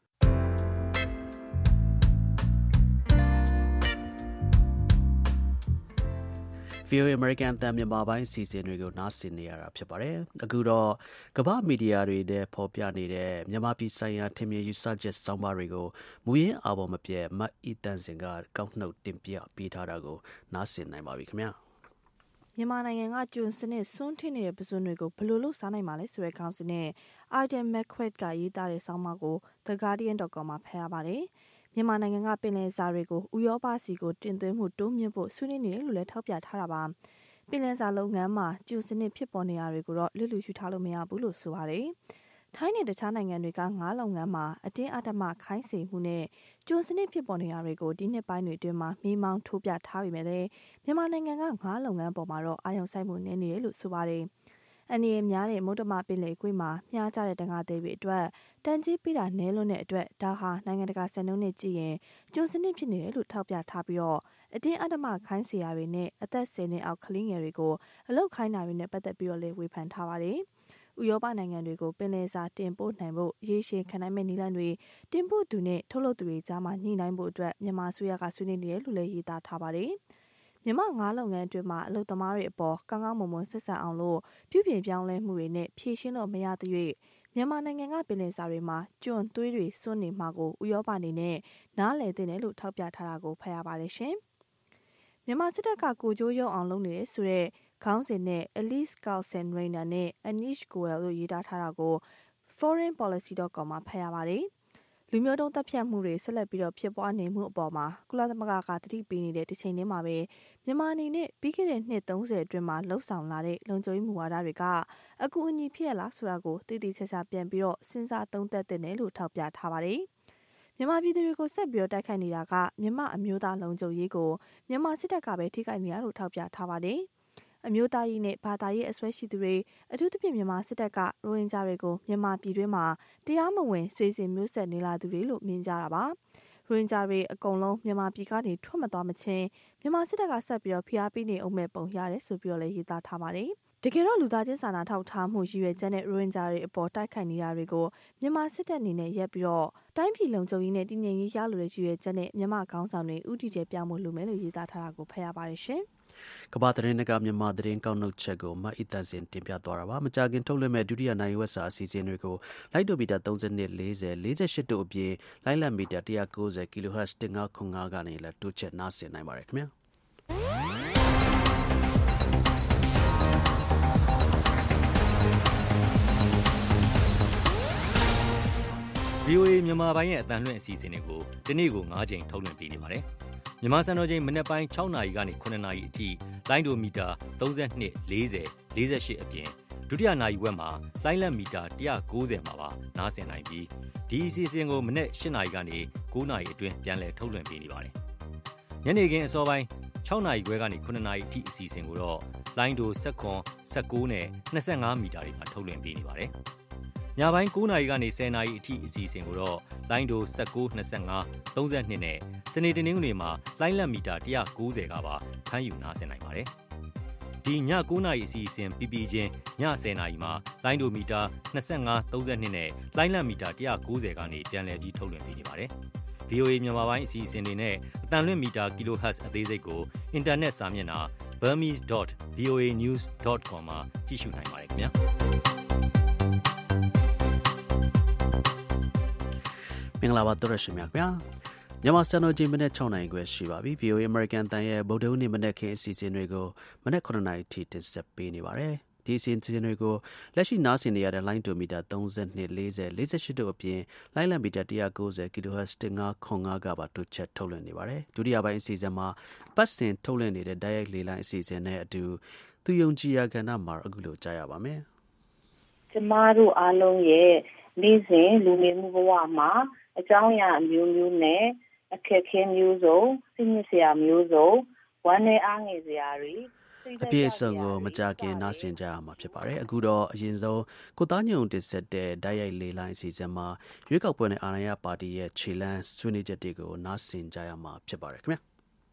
VOA American အသံမြန်မာပိုင်းအစီအစဉ်တွေကိုနားဆင်နေရတာဖြစ်ပါတယ်။အခုတော့ကမ္ဘာမီဒီယာတွေနဲ့ဖော်ပြနေတဲ့မြန်မာပြည်ဆိုင်ရာထင်မြင်ယူဆချက်စောင်းပါးတွေကိုမူရင်းအာဘော်မပြတ်မတ်အီတန်စင်ကကောက်နှုတ်တင်ပြပေးထားတာကိုနားဆင်နိုင်ပါပြီခင်ဗျာ။မြန်မာနိုင်ငံကကျွန်းစနစ်စွန့်ထင်းနေတဲ့ပစွန်းတွေကိုဘယ်လိုလုပ်စားနိုင်မှာလဲဆိုတဲ့ခေါင်းစဉ်နဲ့ Arden McQuaid ကရေးသားတဲ့ဆောင်းပါးကို theguardian.com မှာဖတ်ရပါတယ်။မြန်မာနိုင်ငံကပင်လယ်စာတွေကိုဥရောပစီကိုတင်သွင်းမှုတိုးမြင့်ဖို့ဆွေးနွေးနေတယ်လို့လည်းထောက်ပြထားတာပါ။ပင်လယ်စာလုပ်ငန်းမှာကျွန်းစနစ်ဖြစ်ပေါ်နေတာတွေကိုတော့လွတ်လူရှုထားလို့မရဘူးလို့ဆိုပါတယ်။ထိုင်းနဲ့တခြားနိုင်ငံတွေကငါးလုပ်ငန်းမှာအတင်းအဓမ္မခိုင်းစေမှုနဲ့ကျွန်းစနစ်ဖြစ်ပေါ်နေတာတွေကိုဒီနှစ်ပိုင်းတွေအတွင်းမှာမိမောင်းထိုးပြထားပေမဲ့လည်းမြန်မာနိုင်ငံကငါးလုပ်ငန်းပေါ်မှာတော့အာရုံစိုက်မှုနည်းနေတယ်လို့ဆိုပါတယ်။အနေနဲ့များတဲ့မုဒ္ဓမပင်လယ်ကွေ့မှာမျှကြတဲ့တံငါးသေးတွေအတွက်တန်ကြီးပေးတာနည်းလွန်းတဲ့အတွက်ဒါဟာနိုင်ငံတကာစံနှုန်းနဲ့ကြည့်ရင်ကျွန်းစနစ်ဖြစ်နေတယ်လို့ထောက်ပြထားပြီးတော့အတင်းအဓမ္မခိုင်းစေရတွေနဲ့အသက်10နှစ်အောက်ကလေးငယ်တွေကိုအလုပ်ခိုင်းတာတွေနဲ့ပတ်သက်ပြီးတော့လည်းဝေဖန်ထားပါတယ်။ဥရောပနိုင်ငံတွေကိုပင်လယ်စာတင်ပို့နိုင်ဖို့ရေရှည်ခံနိုင်မဲ့နည်းလမ်းတွေတင်ပို့သူနဲ့ထုတ်လုပ်သူတွေကြားမှာညှိနှိုင်းဖို့အတွက်မြန်မာအစိုးရကဆွေးနွေးနေတယ်လို့လည်းရေးသားထားပါတယ်။မြန်မာငါးလုပ်ငန်းအတွင်းမှာအလုပ်သမားတွေအပေါ်ကောင်းကောင်းမွန်မွန်ဆက်ဆံအောင်လို့ပြုပြင်ပြောင်းလဲမှုတွေနဲ့ဖြည့်ရှင်းလို့မရသေး၍မြန်မာနိုင်ငံကပင်လယ်စာတွေမှာကျွန်းသွေးတွေစွန့်နေမှာကိုဥရောပအနေနဲ့နားလည်သင့်တယ်လို့ထောက်ပြထားတာကိုဖတ်ရပါတယ်ရှင်။မြန်မာစစ်တပ်ကကိုကြိုးရုံအောင်လုပ်နေတဲ့ဆိုတဲ့ခေါင်းစဉ်နဲ့ Elise Carlson Rayner နဲ့ Anish Goel တို့ရေးသားထားတာကို foreignpolicy.com မှာဖတ်ရပါတယ်။လူမျိုးတုံးတပ်ဖြတ်မှုတွေဆက်လက်ပြီးတော့ဖြစ်ပွားနေမှုအပေါ်မှာကုလသမဂ္ဂကတတိပေးနေတဲ့တစ်ချိန်တည်းမှာပဲမြန်မာအနေနဲ့ပြီးခဲ့တဲ့နှစ်30အတွင်းမှာလှုပ်ဆောင်လာတဲ့လုံခြုံရေးမူဝါဒတွေကအကူအညီဖြစ်ရလားဆိုတာကိုတည်တည်ချာချာပြန်ပြီးတော့စဉ်းစားသုံးသပ်တဲ့နယ်လို့ထောက်ပြထားပါတယ်။မြန်မာပြည်သူတွေကိုဆက်ပြီးတော့တိုက်ခိုက်နေတာကမြန်မာအမျိုးသားလုံခြုံရေးကိုမြန်မာစစ်တပ်ကပဲထိခိုက်နေရလို့ထောက်ပြထားပါတယ်။အမျိုးသားရေးနဲ့ဘာသာရေးအစွဲရှိသူတွေအထူးသဖြင့်မြန်မာစစ်တပ်ကရိုဟင်ဂျာတွေကိုမြန်မာပြည်တွင်းမှာတရားမဝင်ဆွေးစဉ်မျိုးဆက်နေလာသူတွေလို့မြင်ကြတာပါ။ရိုဟင်ဂျာတွေအကုန်လုံးမြန်မာပြည်ကနေထွက်မသွားမချင်းမြန်မာစစ်တပ်ကဆက်ပြီးတော့ဖိအားပေးနေအောင်မဲ့ပုံရတယ်ဆိုပြီးတော့လည်းရေးသားထားပါတယ်။တကယ်တော့လူသားချင်းစာနာထောက်ထားမှုရည်ရွယ်ချက်နဲ့ရိုဟင်ဂျာတွေအပေါ်တိုက်ခိုက်နေတာတွေကိုမြန်မာစစ်တပ်အနေနဲ့ရပ်ပြီးတော့တိုင်းပြည်လုံခြုံရေးနဲ့တည်ငြိမ်ရေးရလိုတဲ့ရည်ရွယ်ချက်နဲ့မြန်မာခေါင်းဆောင်တွေဥတီကျပြောင်းမှုလုပ်မယ်လို့ရေးသားထားတာကိုဖတ်ရပါတယ်ရှင်။ကမ္ဘာသတင်းကမြန်မာသတင်းကောက်နှုတ်ချက်ကိုမအီတန်စင်တင်ပြသွားတာပါ။မကြာခင်ထုတ်လွှင့်မဲ့ဒုတိယနိုင်ဝက်စာအစီအစဉ်တွေကိုလိုက်တိုမီတာ32 40 48တို့အပြင်လိုက်လံမီတာ190 kHz 1505ကနေလည်းတိုးချက်နားဆင်နိုင်ပါတယ်ခင်ဗျာ။ VOA မြန်မာပိုင်းရဲ့အတန်လွှင့်အစီအစဉ်တွေကိုဒီနေ့ကို9ချိန်ထုတ်လွှင့်ပေးနေပါတယ်။မြန်မာစံတော်ချိန်မနက်ပိုင်း6နာရီကနေ9နာရီအထိလိုင်းဒိုမီတာ32 40 48အပြင်ဒုတိယနာရီဝက်မှာလိုင်းလက်မီတာ190မှာပါနားဆင်နိုင်ပြီးဒီအစီအစဉ်ကိုမနက်8နာရီကနေ9နာရီအတွင်းပြန်လည်ထုတ်လွှင့်ပေးနေပါတယ်။ညနေခင်းအစောပိုင်း6နာရီခွဲကနေ9နာရီအထိအစီအစဉ်ကိုတော့လိုင်းဒို19 19နဲ့25မီတာတွေမှာထုတ်လွှင့်ပေးနေပါတယ်။ညညပိုင်း9နာရီကနေ10နာရီအထိအစီအစဉ်ကိုတော့လိုင်းဒို19 25 32နဲ့စနေတနင်္ဂနွေမှာလိုင်းလက်မီတာ190ကပါဖမ်းယူနားဆင်နိုင်ပါတယ်။ဒီည9နာရီအစီအစဉ်ပြီးပြီးချင်းည10နာရီမှာလိုင်းဒိုမီတာ25 32နဲ့လိုင်းလက်မီတာ190ကနေပြန်လည်ပြီးထုတ်လွှင့်ပေးနေပါတယ်။ VOA မြန်မာပိုင်းအစီအစဉ်တွေနဲ့အတန်လွင့်မီတာ kHz အသေးစိတ်ကိုအင်တာနက်စာမျက်နှာ burmese.voanews.com မှာကြည့်ရှုနိုင်ပါတယ်ခင်ဗျာမင်္ဂလာပါတော်ရရှိမြခင်ဗျာမြန်မာစံတော်ချိန်မနေ့6နာရီခွဲရှိပါပြီ VOA American တန်ရဲ့ဗုဒ္ဓဟူးနေ့မနေ့ခင်းအစီအစဉ်တွေကိုမနေ့9နာရီထိတင်ဆက်ပေးနေပါတယ်ဒီအစီအစဉ်တွေကိုလက်ရှိနားဆင်နေရတဲ့ line to meter 32 40 48တို့အပြင် line length meter 190 kHz 1505ကပါတိုးချက်ထုတ်လွှင့်နေပါတယ်ဒုတိယပိုင်းအစီအစဉ်မှာပတ်စဉ်ထုတ်လွှင့်နေတဲ့ direct လေလိုင်းအစီအစဉ်နဲ့အတူသူယုံကြည်ရာကဏ္ဍမှာအခုလိုကြားရပါမယ်ကျမတို့အားလုံးရဲ့နေ့စဉ်လူနေမှုဘဝမှာအကြောင်းအရာအမျိုးမျိုးနဲ့အခက်အခဲမျိုးစုံစိတ်ညစ်စရာမျိုးစုံဝမ်းနည်းအားငယ်စရာတွေအပြည့်အစုံကိုမကြခင်နားဆင်ကြရမှာဖြစ်ပါတယ်အခုတော့အရင်ဆုံးကိုသားညုံတင်ဆက်တဲ့ဓာတ်ရိုက်လေလိုင်းအစီအစဉ်မှာရွေးကောက်ပွဲနဲ့အာဏာရပါတီရဲ့ခြေလှမ်းဆွေးနွေးချက်တွေကိုနားဆင်ကြရမှာဖြစ်ပါတယ်ခင်ဗျာ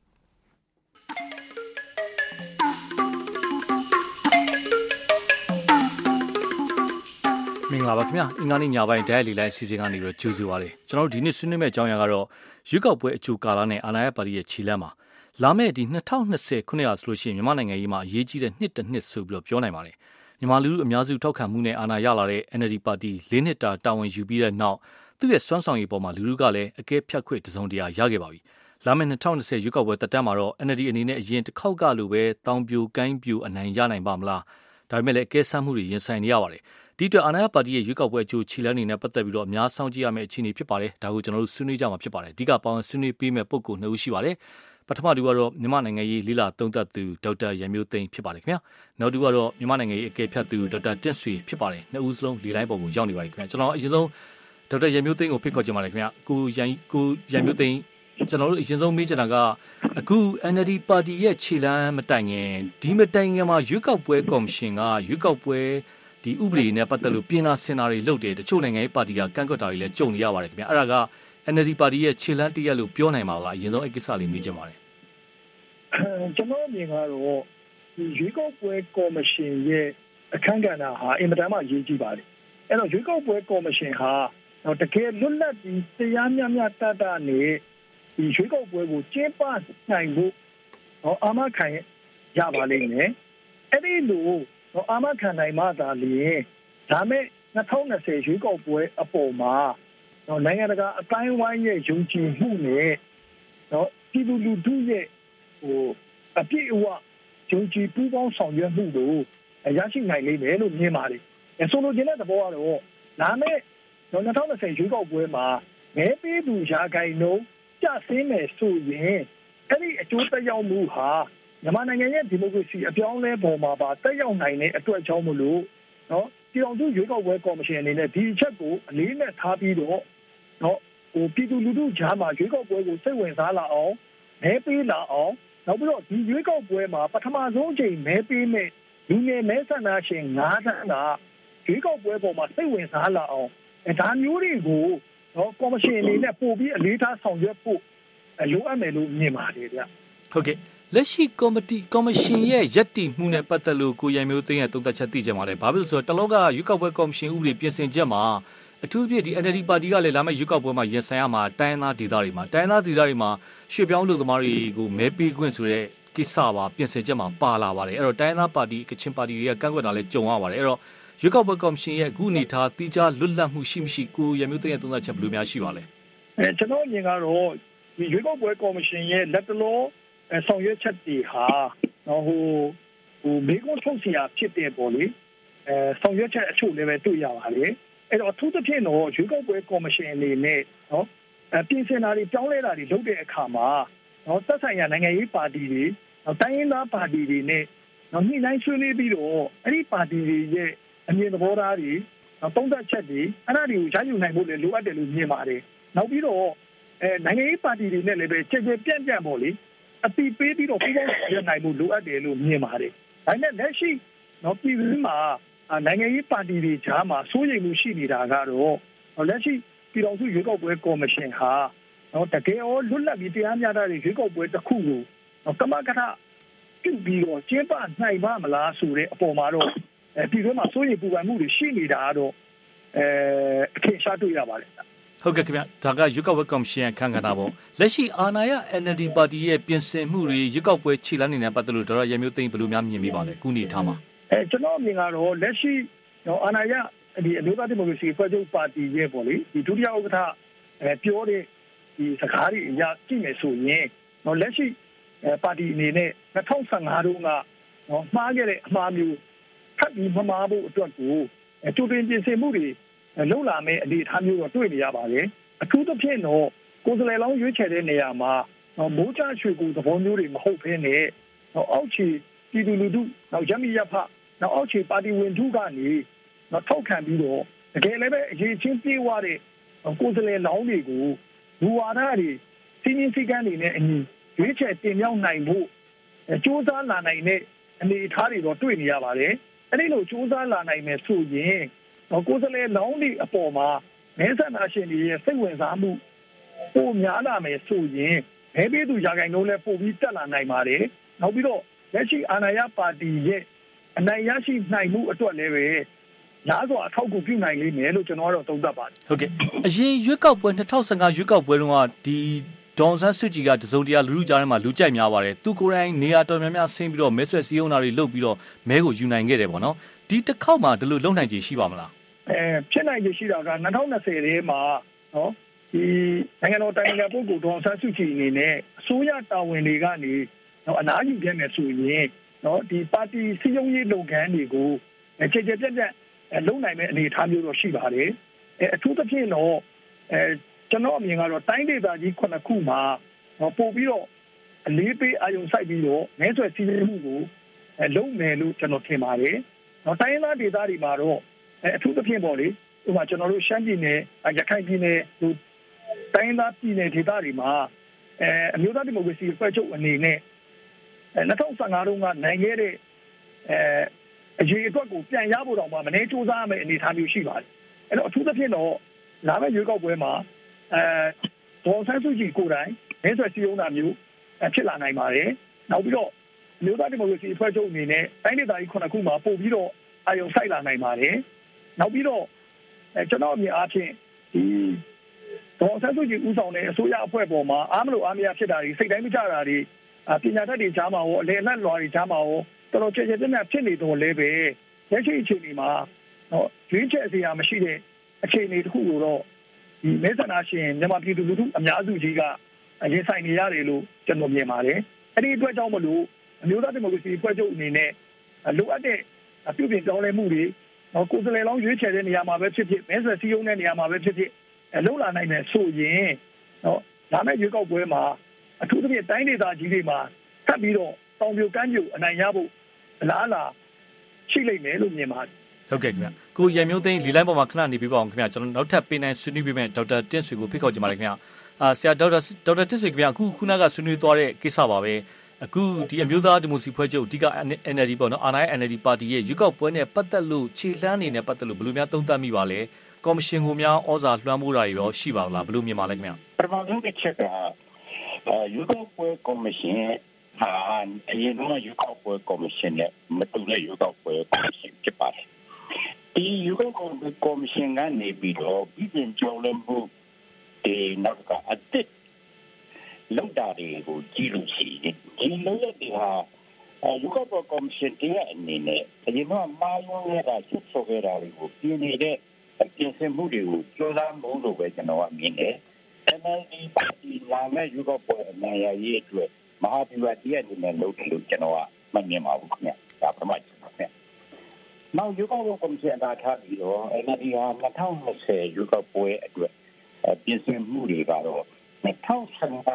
မင်္ဂလာပါခင်ဗျာအင်္ဂါနေ့ညပိုင်းဓာတ်ရိုက်လေလိုင်းအစီအစဉ်ကနေပြီးကြိုဆိုပါရစေကျွန်တော်တို့ဒီနေ့ဆွေးနွေးမယ့်အကြောင်းအရာကတော့ရွေးကောက်ပွဲအကြိုကာလနဲ့အာဏာရပါတီရဲ့ခြေလှမ်းမှာလာမယ့်ဒီ2020ခုနှစ်ရာဆိုလို့ရှိရင်မြန်မာနိုင်ငံရေးမှာအရေးကြီးတဲ့နှစ်တစ်နှစ်ဆိုပြီးပြောနိုင်ပါတယ်မြန်မာလူထုအများစုထောက်ခံမှုနဲ့အာဏာရလာတဲ့ NLD ပါတီ၄နှစ်တာဝန်ယူပြီးတဲ့နောက်သူ့ရဲ့စွမ်းဆောင်ရည်ပေါ်မှာလူထုကလည်းအကဲဖြတ်ခွင့်တစုံတရာရခဲ့ပါပြီလာမယ့်2020ရွေးကောက်ပွဲတက်တန်းမှာတော့ NLD အနေနဲ့အရင်တစ်ခေါက်ကလိုပဲတောင်ပြိုကိုင်းပြိုအနိုင်ရနိုင်ပါမလားဒါပေမဲ့လည်းအကဲဆန်းမှုတွေရင်ဆိုင်နေရပါတယ်ဒီအတွက်အာဏာရပါတီရဲ့ရွေးကောက်ပွဲအကျိုးခြေလှမ်းတွေနဲ့ပတ်သက်ပြီးတော့အများဆောင်ကြည့်ရမယ့်အခြေအနေဖြစ်ပါတယ်ဒါကိုကျွန်တော်တို့ဆွေးနွေးကြမှာဖြစ်ပါတယ်အဓိကပေါင်းဆွေးနွေးပေးမယ့်ပုဂ္ဂိုလ်2ဦးရှိပါတယ်ပထမတူကတော့မြန်မာနိုင်ငံရေးလေးလာသုံးသပ်သူဒေါက်တာရန်မျိုးသိန်းဖြစ်ပါတယ်ခင်ဗျာနောက်တူကတော့မြန်မာနိုင်ငံရေးအကဲဖြတ်သူဒေါက်တာတင့်ဆွေဖြစ်ပါတယ်နှစ်ဦးစလုံးလေးတိုင်းပုံကိုရောက်နေပါပြီခင်ဗျာကျွန်တော်အရင်ဆုံးဒေါက်တာရန်မျိုးသိန်းကိုဖိတ်ခေါ်ချင်ပါတယ်ခင်ဗျာကိုရန်မျိုးသိန်းကျွန်တော်တို့အရင်ဆုံးမေးချင်တာကအခု NLD ပါတီရဲ့ခြေလှမ်းမတိုင်ခင်ဒီမတိုင်ခင်မှာရွေးကောက်ပွဲကော်မရှင်ကရွေးကောက်ပွဲဒီဥပဒေနဲ့ပတ်သက်လို့ပြင်လာစင်တာတွေလုပ်တယ်တချို့နိုင်ငံရေးပါတီကကန့်ကွက်တာတွေလည်းကြုံနေရပါတယ်ခင်ဗျာအဲ့ဒါက NLD ပါတီရဲ့ခြေလှမ်းတရက်လို့ပြောနိုင်မှာလားအရင်ဆုံးအဲ့ကိစ္စလေးမေးချင်ပါတယ်ကျွန်တော်မြင်ကတော့ဒီရွေးကောက်ပွဲကော်မရှင်ရဲ့အခမ်းကဏ္ဍဟာအင်မတန်မှအရေးကြီးပါတယ်အဲ့တော့ရွေးကောက်ပွဲကော်မရှင်ဟာတကယ်လွတ်လပ်ပြီးတရားမျှမျှတတနဲ့ဒီရွေးကောက်ပွဲကိုကျင်းပနိုင်ဖို့အာမခံရပါလိမ့်မယ်အဲ့ဒီလိုအာမခံနိုင်မှသာလျှင်ဒါမဲ့2020ရွေးကောက်ပွဲအပေါ်မှာနိုင်ငံတကာအတိုင်းဝိုင်းရဲ့ယုံကြည်မှုနဲ့ပြည်သူလူထုရဲ့အပြည့်အဝယုံကြည်ပူးပေါင်းဆောင်ရွက်မှုတို့ရရှိနိုင်လိမ့်မယ်လို့မြင်ပါတယ်။ဆိုလိုချင်တဲ့သဘောကတော့လာမယ့်2020ရွေးကောက်ပွဲမှာမဲပေးသူရာဂိုင်နှုန်းကျဆင်းမယ်ဆိုရင်အဲ့ဒီအကျိုးသက်ရောက်မှုဟာမြန်မာနိုင်ငံရဲ့ဒီမိုကရေစီအပြောင်းအလဲပေါ်မှာပါသက်ရောက်နိုင်တဲ့အတွက်ကြောင့်မလို့ပြည်ထောင်စုရွေးကောက်ပွဲကော်မရှင်အနေနဲ့ဒီအချက်ကိုအလေးနဲ့ထားပြီးတော့ပြည်သူလူထုကြားမှာရွေးကောက်ပွဲကိုစိတ်ဝင်စားလာအောင်မဲပေးလာအောင်နောက်ပြီးတော့ဒီရွေးကောက်ပွဲမှာပထမဆုံးအချိန်မဲပေးမဲ့လူငယ်မဲဆန္ဒရှင်9သန်းကရွေးကောက်ပွဲပေါ်မှာစိတ်ဝင်စားလာအောင်ဒါမျိုးတွေကိုကော်မရှင်အနေနဲ့ပို့ပြီးအလေးထားဆောင်ရွက်ဖို့လိုအပ်မယ်လို့မြင်ပါတယ်ဗျဟုတ်ကဲ့လက်ရှိကော်မရှင်ရဲ့ယက်တီမှုနဲ့ပတ်သက်လို့ကိုရန်မျိုးသိန်းရဲ့သုံးသပ်ချက်သိကြပါလေဘာဖြစ်လို့ဆိုတော့တလောကရွေးကောက်ပွဲကော်မရှင်ဥပဒေပြင်ဆင်ချက်မှာအထူးသဖြင့်ဒီ NLD ပါတီကလည်းလာမယ့်ရွေးကောက်ပွဲမှာရင်ဆိုင်ရမှာတိုင်းရင်းသားဒေသတွေမှာရွှေ့ပြောင်းလူသမားတွေကိုမဲပေးခွင့်ဆိုတဲ့ကိစ္စပါပြင်ဆင်ချက်မှာပါလာပါတယ်အဲ့တော့တိုင်းရင်းသားပါတီကချင်ပါတီတွေကကန့်ကွက်တာလည်းကြုံရပါတယ်အဲ့တော့ရွေးကောက်ပွဲကော်မရှင်ရဲ့အခုအနေထားတိကျလွတ်လပ်မှုရှိမရှိကိုရန်မျိုးသိန်းရဲ့သုံးသပ်ချက်ဘယ်လိုများရှိပါလဲကျွန်တော်မြင်ကတော့ဒီရွေးကောက်ပွဲကော်မရှင်ရဲ့လက်တလောဆောင်ရွက်ချက်တွေဟာမေကွန်းထုတ်စီယာဖြစ်တဲ့ပေါ့လေဆောင်ရွက်ချက်အချို့လည်းပဲတွေ့ရပါတယ်အဲ့တော့အထူးသဖြင့်တော့ရွေးကောက်ပွဲကော်မရှင်အနေနဲ့ပြင်ဆင်တာတွေပြောင်းလဲတာတွေလုပ်တဲ့အခါမှာသက်ဆိုင်ရာနိုင်ငံရေးပါတီတွေတိုင်းရင်းသားပါတီတွေနဲ့ညှိနှိုင်းဆွေးနွေးပြီးတော့အဲ့ဒီပါတီတွေရဲ့အမြင်သဘောထားတွေသုံးသပ်ချက်တွေအဲ့ဒါတွေကိုရယူနိုင်ဖို့လည်းလိုအပ်တယ်လို့မြင်ပါတယ်နောက်ပြီးတော့နိုင်ငံရေးပါတီတွေနဲ့လည်းပဲချက်ချင်းပြန့်ပေါ့လေအပီပေးပြီးတော့ပူးပေါင်းရနိုင်မှုလိုအပ်တယ်လို့မြင်ပါတယ်ဒါနဲ့လက်ရှိပြည်တွင်းမှာနိုင်ငံရေးပါတီတွေကြားမှာစိုးရိမ်မှုရှိနေတာကတော့လက်ရှိပြည်တော်စုရွေးကောက်ပွဲကော်မရှင်ဟာတကယ်ရောလွတ်လပ်ပြီးတရားမျှတတဲ့ရွေးကောက်ပွဲတစ်ခုကိုကမကထပြုပြီးတော့ကျင်းပနိုင်ပါမလားဆိုတဲ့အပေါ်မှာတော့ပြည်တွင်းမှာစိုးရိမ်ပူပန်မှုတွေရှိနေတာတော့အထင်ရှားတွေ့ရပါတယ်ဟုတ်ကဲ့ခင်ဗျဒါကရွေးကောက်ပွဲကော်မရှင်ခန့်ခန့်တာပေါ့လက်ရှိအာဏာရ NLD ပါတီရဲ့ပြင်ဆင်မှုတွေရွေးကောက်ပွဲခြေလှမ်းနေတဲ့ပတ်သက်လို့ဒေါက်တာရဲမျိုးသိန်းဘယ်လိုများမြင်မိပါလဲခုနေထားမှာကျွန်တော်အမြင်ကတော့လက်ရှိအာဏာရဒီအမျိုးသားဒီမိုကရေစီဖွဲ့ချုပ်ပါတီရဲ့ပေါ့လေဒီဒုတိယဥက္ကဋ္ဌပြောတဲ့ဒီစကားတွေအရကြည့်မယ်ဆိုရင်လက်ရှိပါတီအနေနဲ့2015တုန်းကမှားခဲ့တဲ့အမှားမျိုးထပ်ပြီးမမှားဖို့အတွက်ကိုကြိုတင်ပြင်ဆင်မှုတွေလုပ်လာမယ့်အနေအထားမျိုးတော့တွေ့နေရပါတယ်အထူးသဖြင့်တော့ကိုယ်စားလှယ်လောင်းရွေးချယ်တဲ့နေရာမှာမိုးချရွှေကူသဘောမျိုးတွေမဟုတ်ဘဲနဲ့အောက်ခြေပြည်သူလူထုနောက်ရမီရဖနောက်အောက်ခြေပါတီဝင်ထုကနေထောက်ခံပြီးတော့တကယ်လည်းပဲအရေးချင်းပြေးဝတဲ့ကိုယ်စားလှယ်လောင်းတွေကိုဘူဝါဒတွေစီးနင်းစည်းကမ်းတွေနဲ့အညီရွေးချယ်တင်မြှောက်နိုင်ဖို့စ조사လာနိုင်တဲ့အနေအထားတွေတော့တွေ့နေရပါတယ်အဲ့ဒီလိုစ조사လာနိုင်မယ်ဆိုရင်ကိုယ်စားလှယ်လောင်းတွေအပေါ်မှာမဲဆန္ဒရှင်တွေရဲ့စိတ်ဝင်စားမှုပိုများလာမယ်ဆိုရင်မဲပေးသူရာခိုင်နှုန်းလည်းပိုပြီးတက်လာနိုင်ပါတယ်နောက်ပြီးတော့လက်ရှိအာဏာရပါတီရဲ့အနိုင်ရရှိနိုင်မှုအတွက်လည်းပဲလားစွာအထောက်အကူပြုနိုင်လိမ့်မယ်လို့ကျွန်တော်ကတော့သုံးသပ်ပါတယ်ဟုတ်ကဲ့အရင်ရွေးကောက်ပွဲ2015ရွေးကောက်ပွဲတုန်းကဒီဒေါန်ဆန်းစုကြည်ကတစုံတရာလူထုကြားထဲမှာလူကြိုက်များပါတယ်သူကိုယ်တိုင်နေရာတော်များများဆင်းပြီးတော့မဲဆွယ်စည်းရုံးတာတွေလုပ်ပြီးတော့မဲကိုယူနိုင်ခဲ့တယ်ပေါ့နော်ဒီတစ်ခေါက်မှာဒီလိုလုပ်နိုင်ခြေရှိပါမလားဖြစ်နိုင်ခြေရှိတာက2020ထဲမှာဒီနိုင်ငံတော်တိုင်ပင်ခံပုဂ္ဂိုလ်ဒေါန်ဆန်းစုကြည်အနေနဲ့အစိုးရတာဝန်တွေကနေအနားယူခဲ့မယ်ဆိုရင်ဒီပါတီစည်းရုံးရေးလုပ်ငန်းတွေကိုခြေခြေပြတ်ပြတ်လုပ်နိုင်မယ့်အနေအထားမျိုးတော့ရှိပါတယ်အထူးသဖြင့်တော့ကျွန်တော်အမြင်ကတော့တိုင်းဒေသကြီး9ခုမှာပို့ပြီးတော့အလေးပေးအာရုံစိုက်ပြီးတော့မဲဆွယ်စည်းရုံးမှုကိုလုပ်မယ်လို့ကျွန်တော်ထင်ပါတယ်တိုင်းရင်းသားဒေသတွေမှာတော့အထူးသဖြင့်ပေါ့လေဥပမာကျွန်တော်တို့ရှမ်းပြည်နယ်ရခိုင်ပြည်နယ်တို့တိုင်းရင်းသားပြည်နယ်ဒေသတွေမှာအမျိုးသားဒီမိုကရေစီဖွဲ့ချုပ်အနေနဲ့2015တုန်းကနိုင်ခဲ့တဲ့အရေးအတွက်ကိုပြန်ရဖို့တော့မှမနေစူးစမ်းရမယ့်အနေအထားမျိုးရှိပါတယ်အဲ့တော့အထူးသဖြင့်တော့လာမယ့်ရွေးကောက်ပွဲမှာဒေါ်ဆန်းစုကြည်ကိုယ်တိုင်မဲဆွယ်စည်းရုံးတာမျိုးဖြစ်လာနိုင်ပါတယ်နောက်ပြီးတော့အမျိုးသားဒီမိုကရေစီအဖွဲ့ချုပ်အနေနဲ့တိုင်းဒေသကြီး9ခုမှာပို့ပြီးတော့အာရုံစိုက်လာနိုင်ပါတယ်နောက်ပြီးတော့ကျွန်တော်အမြင်အားဖြင့်ဒီဒေါ်ဆန်းစုကြည်ဦးဆောင်တဲ့အစိုးရအဖွဲ့ပေါ်မှာအားမလို့အားမရဖြစ်တာတွေစိတ်တိုင်းမကြတာတွေပညာတတ်တွေကြားမှာရောအလယ်အလတ်လွာတွေကြားမှာရောတော်တော်ကြည်ကြည်ပြည့်ပြည့်ဖြစ်နေတော့လည်းပဲလက်ရှိအခြေအနေမှာရွေးချယ်စရာမရှိတဲ့အခြေအနေတစ်ခုကိုတော့ဒီမဲဆန္ဒရှင်မြန်မာပြည်သူလူထုအများစုကြီးကရင်ဆိုင်နေရတယ်လို့ကျွန်တော်မြင်ပါတယ်အဲ့ဒီအတွက်ကြောင့်မလို့အမျိုးသားဒီမိုကရေစီဖွဲ့ချုပ်အနေနဲ့လိုအပ်တဲ့ပြုပြင်ပြောင်းလဲမှုတွေကိုယ်စားလှယ်လောင်းရွေးချယ်တဲ့နေရာမှာပဲဖြစ်ဖြစ်မဲဆွယ်စည်းရုံးတဲ့နေရာမှာပဲဖြစ်ဖြစ်လုပ်လာနိုင်မယ်ဆိုရင်ဒါမဲ့ရွေးကောက်ပွဲမှာအထူးသဖြင့်တိုင်းဒေသကြီးတွေမှာထပ်ပြီးတော့တောင်ပြိုကမ်းပြိုအနိုင်ရဖို့အလားအလာရှိလိမ့်မယ်လို့မြင်ပါတယ်ဟုတ်ကဲ့ခင်ဗျကိုရမျိုးသိန်းလီလိုင်းပေါ်မှာခဏနေပြပါအောင်ခင်ဗျကျွန်တော်နောက်ထပ်ပင်နိုင်ဆွေးနွေးပေးမယ်ဒေါက်တာတင့်ဆွေကိုဖိတ်ခေါ်ချင်ပါတယ်ခင်ဗျဆရာဒေါက်တာတင့်ဆွေခင်ဗျအခုခုနကဆွေးနွေးသွားတဲ့ကိစ္စပါပဲအခုဒီအမျိုးသားဒီမိုကရေစီဖွဲ့ချုပ်အဓိက NLD ပေါ့နော်အာဏာရ NLD ပါတီရဲ့ရွေးကောက်ပွဲနဲ့ပတ်သက်လို့ခြေလှမ်းနေနဲ့ပတ်သက်လို့ဘယ်လိုများသုံးသပ်မိပါလဲကော်မရှင်ကများဩဇာလွှမ်းမိုးတာရောရှိပါလားဘယ်လိုမြင်ပါလဲခင်ဗျပထမဆုံးတစ်ချက်ကရွေးကောက်ပွဲကော်မရှင်အရင်ကရွေးကောက်ပွဲကော်မရှင်နဲ့မတူတဲ့ရွေးကောက်ပွဲကော်မရှင်ဖြစ်ပါတယ်ဒီရွေးကောက်ပွဲကော်မရှင်ကနေပြီးတော့ပြည်ပြောင်းလဲမှုဒီနောက်ကအတစ်လောက်တာတွေကိုကြည့်လို့ရှိရင်ဒီလိုရတဲ့ဟာရွေးကောက်ပွဲကော်မရှင်ရဲ့အနေနဲ့အရင်ကမာယုံရတာချုပ်ဆိုခဲ့တာတွေကိုပြင်နေတဲ့ပြင်ဆင်မှုတွေကိုကြိုးစားမှုလို့ပဲကျွန်တော်ကမြင်တယ်NLD ပါတီလာမဲ့ရွေးကောက်ပွဲအနိုင်ရရေးအတွက်မဟာဗျူဟာတည်းအနေနဲ့လုပ်တယ်လို့ကျွန်တော်ကမမြင်ပါဘူးခင်ဗျ။ဒါပထမချက်ပါခင်ဗျ။နောက်ရွေးကောက်ပွဲကော်မရှင်အတားထားပြီးတော့ NLD ဟာ2020ရွေးကောက်ပွဲအတွက်ပြင်ဆင်မှုတွေကတော့2015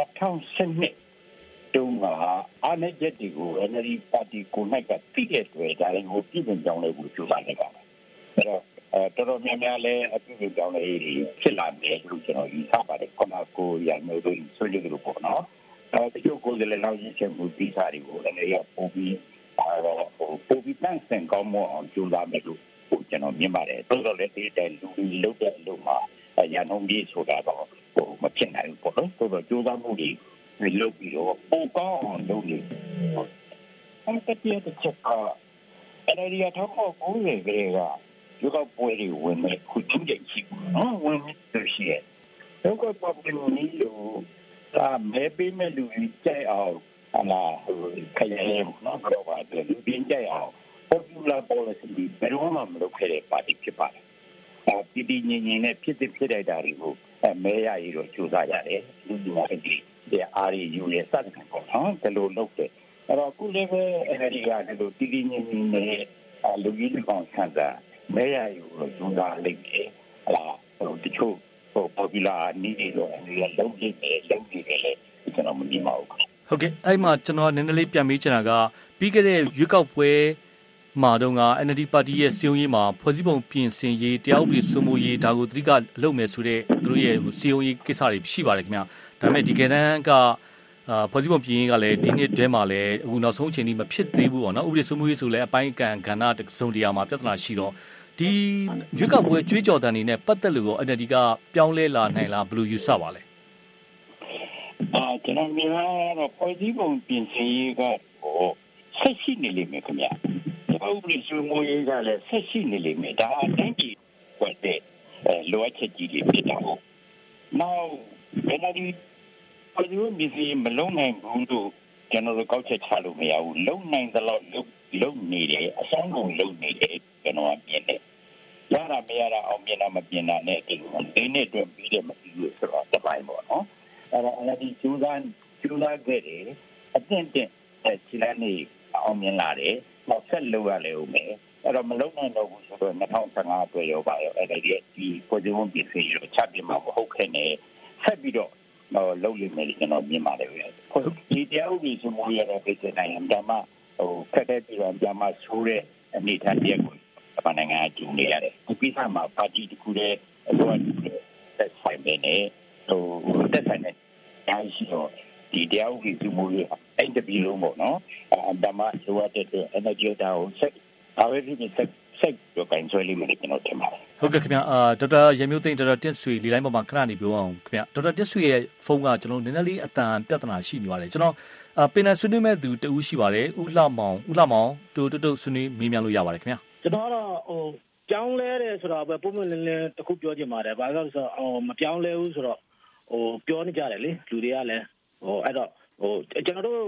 2012တုန်းကအားနည်းချက်တွေကို NLD ပါတီကိုနိုင်ကသိတဲ့အတွက်ဒါလည်းကိုပြည်ပြင်ကြောင်းလေးကိုကြိုးစားနေပါတယ်။အဲ့တော့တော်တော်များများလည်းအပြည့်အစုံလည်းဖြစ်လာတယ်လို့ကျွန်တော်ယူဆပါတယ်ခဏကိုရမျိုးတို့ဆွေးနွေးကြလို့ပေါ့နော်တချို့ကိုယ်လည်းနောက်ရင်းချက်မှုပြီးစားတွေကိုလည်းရပုံပြီးပိုပြီးတန့်စင်ကောင်းမွန်အောင်ကြိုးစားမယ်လို့ကျွန်တော်မြင်ပါတယ်တော်တော်လေးတဲ့လူတွေလုပ်တဲ့လူမှာရန်ကုန်ပြည်ဆိုတာတော့မဖြစ်နိုင်ဘူးပေါ့နော်တော်တော်ကြိုးစားမှုတွေလုပ်ပြီးတော့ပိုကောင်းအောင်လုပ်နေအဲ့တည်းတဲ့ချက်ကအဲ့ဒီအထောက်အကူတွေကလေးက如果不会问me，会出点气啊，问me这些。如果不会你有啊，没被me路在熬，啊啦，开业那个话的路边在熬，popular policy，没有我们都开的把这去办。啊，弟弟年呢，撇在那里头，没呀一个就啥呀嘞，路那个的，在阿里有嘞啥子情况啊？在路路的，然后过来个那个呀，那个弟弟年呢，啊，路一路讲看着。没有中大领的，啦，这就popular 你这个你要冷静的，ကျွန်တော်မမြင်ပါဘူးဟုတ်ကဲ့အဲ့မှာကျွန်တော်နည်းနည်းလေးပြန်မေးချင်တာကပြီးခဲ့တဲ့ရွေးကောက်ပွဲမှာတော့က NLD ပါတီရဲ့စီယုံရေးမှာဖွဲ့စည်းပုံပြင်ဆင်ရေးတရားဥပဒေစိုးမိုးရေးဒါကိုသတိကအလုပ်မယ်ဆိုတဲ့သူတို့ရဲ့စီယုံရေးကိစ္စတွေရှိပါတယ်ခင်ဗျာဒါပေမဲ့ဒီကနေ့ကဖွဲ့စည်းပုံပြင်ရေးကလည်းဒီနှစ်တည်းမှာလည်းအခုနောက်ဆုံးအချိန်ကြီးမဖြစ်သေးဘူးပေါ့နော်ဥပဒေစိုးမိုးရေးဆိုလည်းအပိုင်းကဏ္ဍတစ်စုံတရာမှာပြဿနာရှိတော့ဒီရွေးကောက်ပွဲကြွေးကြော်တန်နေနဲ့ပတ်သက်လို့NLD ကပြောင်းလဲလာနိုင်လားဘယ်လိုယူဆပါလဲကျွန်တော်မြင်တာတော့ဖွဲ့စည်းပုံပြင်ဆင်ရေးကတော့ဆက်ရှိနေလိမ့်မယ်ခင်ဗျာဥပဒေစိုးမိုးရေးကလည်းဆက်ရှိနေလိမ့်မယ်ဒါအတိုင်းကြီးဝတ်တဲ့လိုအပ်ချက်ကြီးတွေဖြစ်တာဟုတ်နောက်NLDဖွဲ့စည်းပုံပြင်ဆင်ရေးမလုပ်နိုင်ဘူးလို့ကျွန်တော်တို့ကောက်ချက်ချလို့မရဘူးလုပ်နိုင်သလောက်လုပ်နေတယ်အဆုံးကုန်လုပ်နေတယ်ကျွန်တော်မြင်တယ်ရတာမရတာအောင်မြင်တာမမြင်တာနဲ့ဒီနေ့အတွက်ပြီးတယ်မပြီးဘူးဆိုတော့တပိုင်းပေါ့နော်အဲ့ဒါNLDကျူးသားခဲ့တယ်အသင့်ခြေလမ်းနေအောင်မြင်လာတယ်နောက်ဆက်လုပ်ရလေဦးမယ်အဲ့တော့မလုပ်နိုင်တော့ဘူးဆိုတော့2015အတွက်ရောပါရောအဲ့ဒါဒီကိုကြုံပြီးစီရောချပြမှာမဟုတ်ခဲ့နဲ့ဆက်ပြီးတော့လုပ်လိမ့်မယ်ကျွန်တော်မြင်ပါတယ်ဗျဒီတရားဥပဒေစိုးမိုးရတဲ့ပြည်နိုင်ငံဓမ္မခက်တဲ့ပြည်ဓမ္မဆိုးတဲ့အနေအထားတွေကိုဗမာနိုင်ငံအကျူနေရတယ်ဒီကိစ္စမှာပါတီတစ်ခုတည်းအစိုးရတက်ဆိုင်နေတက်ဆိုင်နေတိုင်းရှိတော့ဒီတရားဥပဒေစိုးမိုးရအဲ့တပြည်လုံးပေါ့နော်ဓမ္မဆိုရတဲ့ energy တောင်ဆက်အားရည်ဆက်တော့ကန်ဆွဲလိမ့်မယ်ကျွန်တော်ထင်ပါတယ်ဟုတ်ကဲ့ခင်ဗျာဒေါက်တာရမျိုးသိန်းဒေါက်တာတက်ဆွေဒီလိုင်းပေါ်မှာခဏနေပြောအောင်ခင်ဗျာဒေါက်တာတက်ဆွေရဲ့ဖုန်းကကျွန်တော်နည်းနည်းလေးအတန်ပြဿနာရှိနေပါတယ်ကျွန်တော်ပင်နယ်ဆွေးနွေးမဲ့သူတဦးရှိပါတယ်ဦးလှမောင်တူဆွေးနွေးမေးမြန်းလို့ရပါတယ်ခင်ဗျာကျွန်တော်ကတော့ပြောင်းလဲတယ်ဆိုတော့ပဲပုံမှန်လင်းတခုပြောချင်ပါတယ်ဘာလို့လဲဆိုတော့မပြောင်းလဲဘူးဆိုတော့ပြောနေကြတယ်လေလူတွေကလည်းအဲ့တော့ကျွန်တော်တို့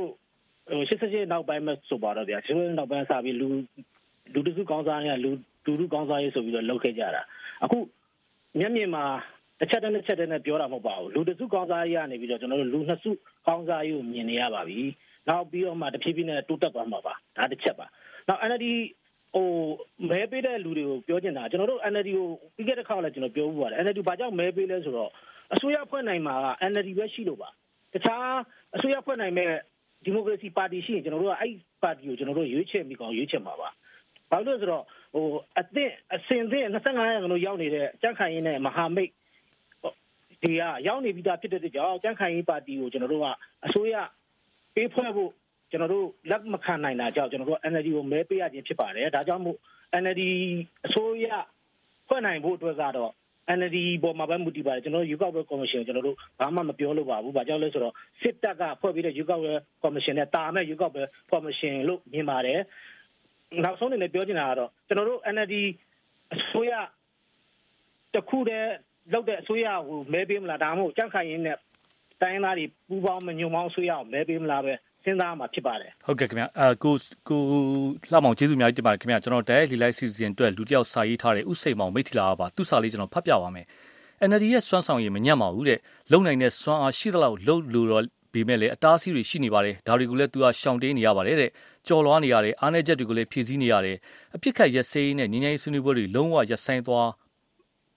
88နောက်ပိုင်းမှာဆိုပါတော့ဗျာ88နောက်ပိုင်းစပြီးလူတစုကောင်းစားရလူထုကောင်းစားရေးဆိုပြီးတော့လုပ်ခဲ့ကြတာအခုမျက်မြင်မှာတစ်ချက်တည်းနဲ့ပြောတာမဟုတ်ပါဘူးလူတစုကောင်းစားရေးကနေပြီးတော့ကျွန်တော်တို့လူနှစ်စုကောင်းစားရေးကိုမြင်နေရပါပြီနောက်ပြီးတော့မှတဖြည်းဖြည်းနဲ့တိုးတက်သွားမှာပါဒါတစ်ချက်ပါနောက် NLD မဲပေးတဲ့လူတွေကိုပြောချင်တာကျွန်တော်တို့ NLD ကိုပြီးခဲ့တဲ့ခါလည်းကျွန်တော်ပြောဦးပါတယ် NLD ဘာကြောင့်မဲပေးလဲဆိုတော့အစိုးရဖွဲ့နိုင်မှာက NLD ပဲရှိလို့ပါတခြားအစိုးရဖွဲ့နိုင်မဲ့ဒီမိုကရေစီပါတီရှိရင်ကျွန်တော်တို့ကအဲ့ပါတီကိုကျွန်တော်တို့ရွေးချယ်မိကောင်ရွေးချယ်မှာပါဘာလို့လဲဆိုတော့အစင်25ရာခိုင်နှုန်းရောက်နေတဲ့ကြံ့ခိုင်ရေးနဲ့မဟာမိတ်ဒီကရောက်နေပြီးသားဖြစ်တဲ့ကြောင့်ကြံ့ခိုင်ရေးပါတီကိုကျွန်တော်တို့ကအစိုးရပေးဖွဲ့ဖို့ကျွန်တော်တို့လက်မခံနိုင်တာကြောင့်ကျွန်တော်တို့ NLD ကိုမဲပေးရခြင်းဖြစ်ပါတယ်ဒါကြောင့်မို့ NLD အစိုးရဖွဲ့နိုင်ဖို့အတွက်ကတော့ NLD ပေါ်မှာပဲမူတည်ပါတယ်ကျွန်တော်တို့ရွေးကောက်ပွဲကော်မရှင်ကျွန်တော်တို့ဘာမှမပြောလို့ပါဘူးဘာကြောင့်လဲဆိုတော့စစ်တပ်ကဖွဲ့ပြီးတဲ့ရွေးကောက်ပွဲကော်မရှင်နဲ့တာမဲ့ရွေးကောက်ပွဲကော်မရှင်လို့မြင်ပါတယ်နောက်ဆုံးအနေနဲ့ပြောချင်တာကတော့ကျွန်တော်တို့ NLD အစိုးရတခုတည်းလောက်တဲ့အစိုးရကိုမဲပေးမလားဒါမှမဟုတ်ကြံ့ခိုင်ရေးနဲ့တိုင်းသားတွေပူးပေါင်းမညွန့်ပေါင်းအစိုးရကိုမဲပေးမလားပဲစဉ်းစားမှာဖြစ်ပါတယ်ဟုတ်ကဲ့ခင်ဗျကိုလှမောင်ကျေးဇူးအများကြီးတင်ပါတယ်ခင်ဗျကျွန်တော်တိုက်ရိုက်လီလိုက်စီစဉ်အတွက်လူတယောက်စာရေးထားတဲ့ဥစိန်မောင်မိထီလာပါသူ့စာလေးကျွန်တော်ဖတ်ပြပါမယ် NLD ရဲ့စွမ်းဆောင်ရည်မညံ့ပါဘူးတဲ့လုံနိုင်တဲ့စွမ်းအားရှိသလောက်လုံလို့တော့ပြီးမဲ့လေအတားအဆီးတွေရှိနေပါတယ်ဒါတွေကိုလည်းသူကရှောင်တင်းနေရပါတယ်တဲ့ကြော်လွားနေရတယ်အားနည်းချက်တွေကိုလည်းဖြည့်ဆည်းနေရတယ်အပြစ်ခတ်ရက်စေးနဲ့ငြိမ်းချမ်းရေးဆွေးနွေးပွဲတွေလုံးဝရပ်ဆိုင်းသွား